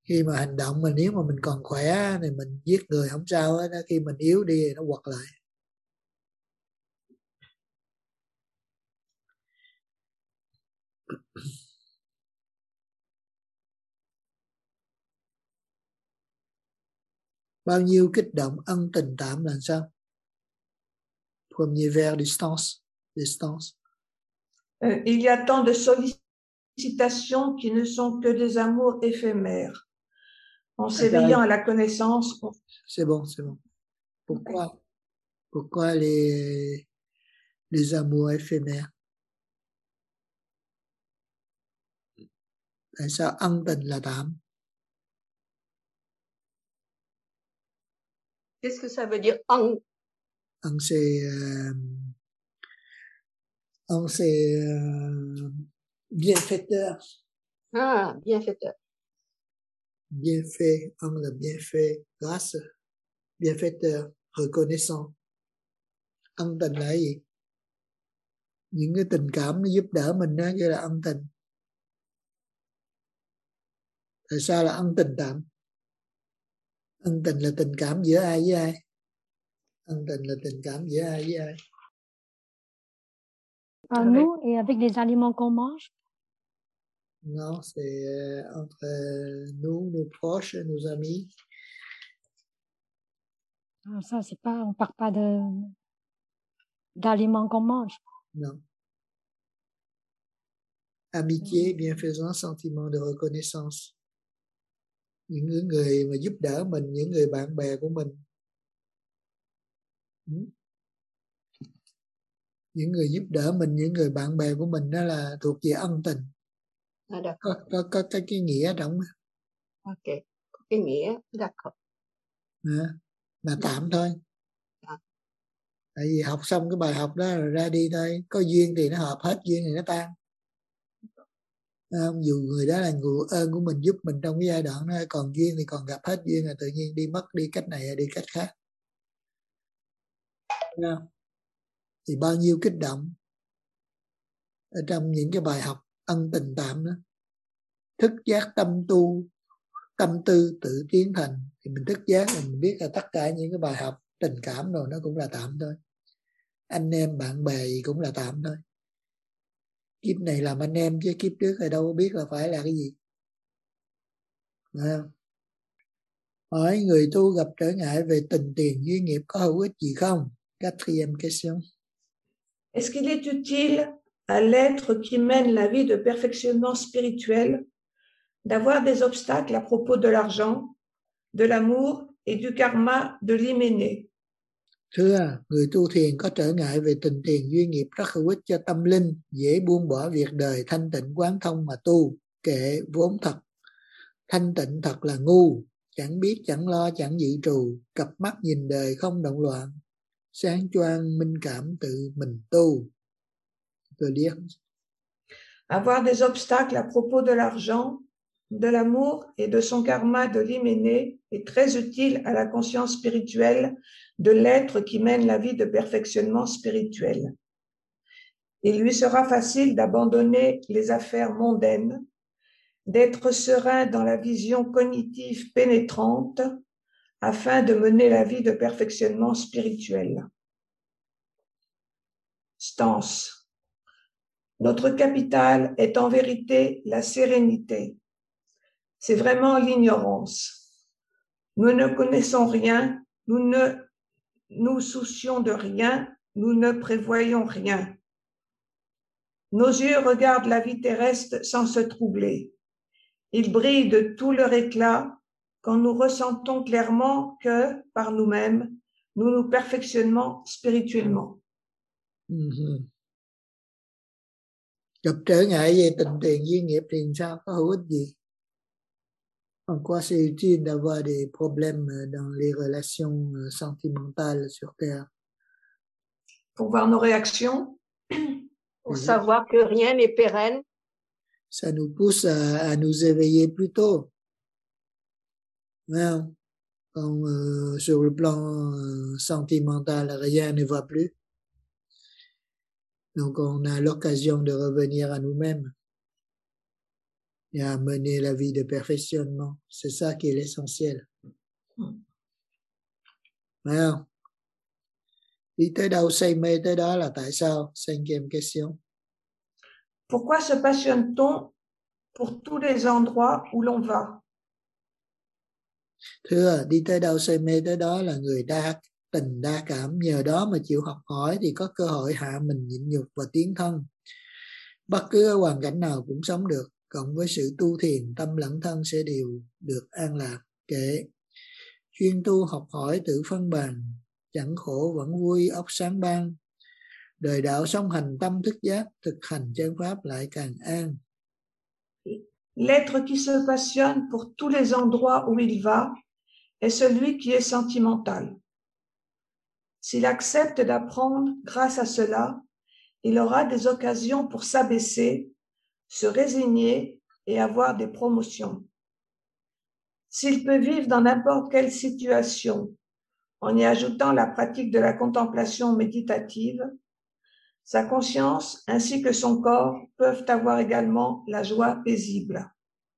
Khi mà hành động mà nếu mà mình còn khỏe thì mình giết người không sao hết, khi mình yếu đi thì nó quật lại. Bao nhiêu kích động ân tình tạm là sao? Premier vers distance. Il y a tant de sollicitations qui ne sont que des amours éphémères. En s'éveillant à la connaissance... C'est bon. Pourquoi les amours éphémères? Tại sao ân tình là tạm? Qu'est-ce que ça veut dire ân? Ân c'est bienfaiteur. Ah, bienfaiteur. Bienfait, ân là bienfait, grâce, bienfaiteur, reconnaissant. Ân tình là cái gì? Những cái tình cảm nó giúp đỡ mình đó gọi là ân tình. Tại sao là ân tình tạm? Ân tình là tình cảm giữa ai với ai? Ân tình là tình cảm giữa ai với ai? Nous et avec des aliments qu'on mange. Non, c'est entre nous, nos proches, nos amis. Ah, ça, c'est pas, on parle pas d'aliments qu'on mange. Non. Amitié, bienfaisance, sentiment de reconnaissance. Những người mà giúp đỡ mình, những người bạn bè của mình. Những người giúp đỡ mình, những người bạn bè của mình đó là thuộc về ân tình. Ah, d'accord. Có cái nghĩa trong. Ok, có cái nghĩa, d'accord. Mà tạm thôi. Tại vì học xong cái bài học đó rồi ra đi thôi. Có duyên thì nó hợp, hết duyên thì nó tan. Dù người đó là người ơn của mình, giúp mình trong cái giai đoạn đó, còn duyên thì còn gặp, hết duyên là tự nhiên đi mất, đi cách này đi cách khác. Thì bao nhiêu kích động ở trong những cái bài học ân tình tạm đó. Thức giác tâm tư tự tiến thành, thì mình thức giác là mình biết là tất cả những cái bài học tình cảm rồi nó cũng là tạm thôi. Anh em bạn bè gì cũng là tạm thôi. Kiếp này làm anh em chứ kiếp trước thì đâu có biết là phải là cái gì. Hỏi người tu gặp trở ngại về tình tiền duyên nghiệp có hữu ích gì không? Quatrième question. Est-ce qu'il est utile à l'être qui mène la vie de perfectionnement spirituel d'avoir des obstacles à propos de l'argent, de l'amour et du karma de l'hyménée? Thưa, người tu thiền có trở ngại về tình tiền duyên nghiệp rất hữu ích cho tâm linh, dễ buông bỏ việc đời, thanh tịnh quán thông mà tu. Kệ vốn thật, thanh tịnh thật là ngu, chẳng biết chẳng lo chẳng dự trù, cặp mắt nhìn đời không động loạn, sáng choang minh cảm tự mình tu. Tôi dire. Avoir des obstacles à propos de l'argent, de l'amour et de son karma de l'hyménée est très utile à la conscience spirituelle de l'être qui mène la vie de perfectionnement spirituel. Il lui sera facile d'abandonner les affaires mondaines, d'être serein dans la vision cognitive pénétrante afin de mener la vie de perfectionnement spirituel. Stance. Notre capitale est en vérité la sérénité. C'est vraiment l'ignorance. Nous ne connaissons rien, nous ne nous soucions de rien, nous ne prévoyons rien. Nos yeux regardent la vie terrestre sans se troubler. Ils brillent de tout leur éclat quand nous ressentons clairement que, par nous-mêmes, nous nous perfectionnons spirituellement. Gặp trở ngại về tình tiền duyên nghiệp thì sao, có hữu ích gì? En quoi c'est utile d'avoir des problèmes dans les relations sentimentales sur Terre? Pour voir nos réactions. Pour savoir que rien n'est pérenne. Ça nous pousse à nous éveiller plus tôt. Non? Quand sur le plan sentimental, rien ne va plus. Donc on a l'occasion de revenir à nous-mêmes. et à mener la vie de perfectionnement. C'est ça qui est l'essentiel. Phải không? Đi tới đâu say mê tới đó là tại sao? Cinquième question. Pourquoi se passionne-t-on pour tous les endroits où l'on va? Thưa, đi tới đâu say mê tới đó là người đa tình đa cảm, nhờ đó mà chịu học hỏi thì có cơ hội hạ mình nhịn nhục và tiến thân. Bất cứ ở hoàn cảnh nào cũng sống được, cộng với sự tu thiền, tâm lẫn thân sẽ đều được an lạc. Kệ, chuyên tu học hỏi tự phân bàn, chẳng khổ vẫn vui óc sáng ban. Đời đạo song hành tâm thức giác, thực hành chân pháp lại càng an. L'être qui se passionne pour tous les endroits où il va est celui qui est sentimental. S'il accepte d'apprendre grâce à cela, il aura des occasions pour s'abaisser, se résigner et avoir des promotions. S'il peut vivre dans n'importe quelle situation en y ajoutant la pratique de la contemplation méditative, sa conscience ainsi que son corps peuvent avoir également la joie paisible.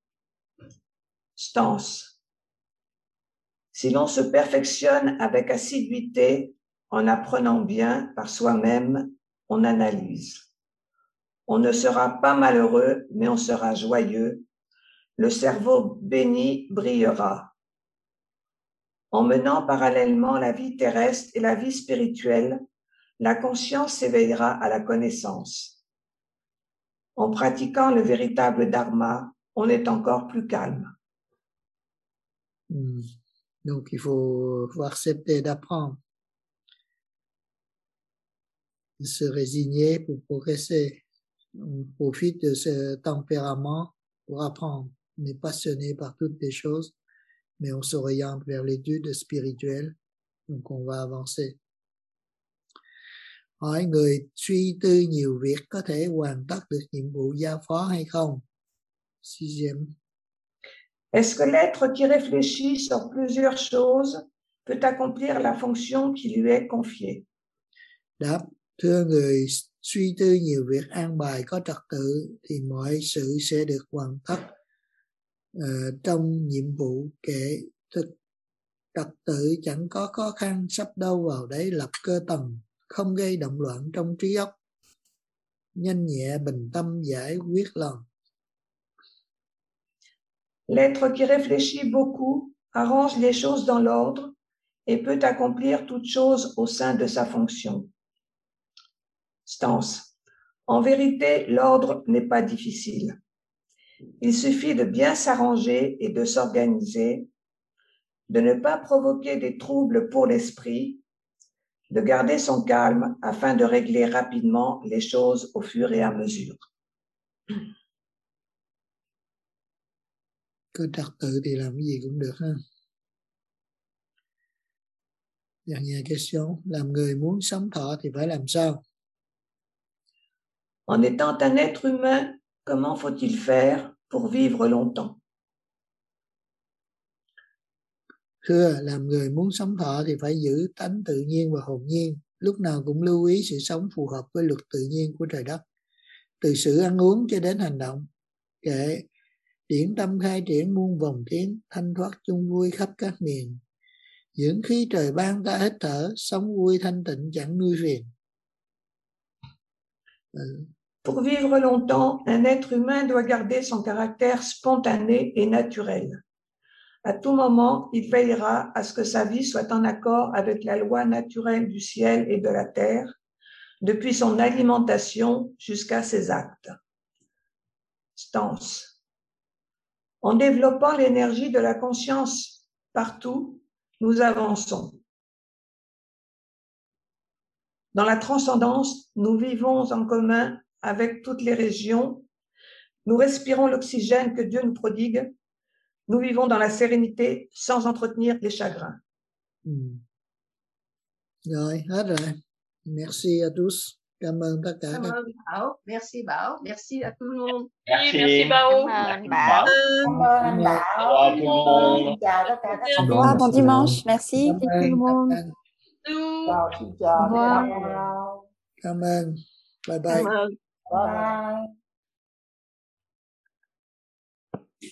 Stance. Si l'on se perfectionne avec assiduité en apprenant bien par soi-même, on analyse. On ne sera pas malheureux, mais on sera joyeux. Le cerveau béni brillera. En menant parallèlement la vie terrestre et la vie spirituelle, la conscience s'éveillera à la connaissance. En pratiquant le véritable dharma, on est encore plus calme. Donc il faut accepter d'apprendre, de se résigner pour progresser. On profite de ce tempérament pour apprendre. On est passionné par toutes les choses, mais on s'oriente vers l'étude spirituelle, donc on va avancer. Hỏi người suy tư nhiều việc có thể hoàn tất được nhiệm vụ giao phó hay không? Sixième. Est-ce que l'être qui réfléchit sur plusieurs choses peut accomplir la fonction qui lui est confiée? Đáp, thưa người suy tư nhiều việc an bài có trật tự thì mọi sự sẽ được hoàn tất trong nhiệm vụ. Kệ, thực trật tự chẳng có khó khăn, sắp đâu vào đấy lập cơ tầng, không gây động loạn trong trí óc, nhanh nhẹ bình tâm giải quyết lần. L'être qui réfléchit beaucoup arrange les choses dans l'ordre et peut accomplir toute chose au sein de sa fonction. Stance. En vérité, l'ordre n'est pas difficile. Il suffit de bien s'arranger et de s'organiser, de ne pas provoquer des troubles pour l'esprit, de garder son calme afin de régler rapidement les choses au fur et à mesure. Có trật tự thì làm cái gì cũng được ha. Dernière question, làm người muốn sống thọ thì phải làm sao? En étant un être humain, comment faut-il faire pour vivre longtemps? Thưa, làm người muốn sống thọ thì phải giữ tánh tự nhiên và hồn nhiên, lúc nào cũng lưu ý sự sống phù hợp với luật tự nhiên của trời đất, từ sự ăn uống cho đến hành động. Kệ, điển tâm khai triển muôn vòng tiếng, thanh thoát chung vui khắp các miền. Dưỡng khí trời ban ta hít thở, sống vui thanh tịnh chẳng nuôi phiền. Pour vivre longtemps, un être humain doit garder son caractère spontané et naturel. À tout moment, il veillera à ce que sa vie soit en accord avec la loi naturelle du ciel et de la terre, depuis son alimentation jusqu'à ses actes. Stance. En développant l'énergie de la conscience partout, nous avançons. Dans la transcendance, nous vivons en commun avec toutes les régions. Nous respirons l'oxygène que Dieu nous prodigue. Nous vivons dans la sérénité sans entretenir les chagrins. Rồi, hết rồi. Merci à tous. Cảm ơn tất cả Cảm các ơn Bảo. Merci Bảo. Merci à tout le monde. Merci Bao. Cảm ơn Bảo. Cảm ơn anh Bảo. Xin chào tất cả các Au revoir, bon dimanche, merci. Cảm ơn. Xin chào. Au revoir. Cảm ơn. Bye bye. Cảm ơn. Bye.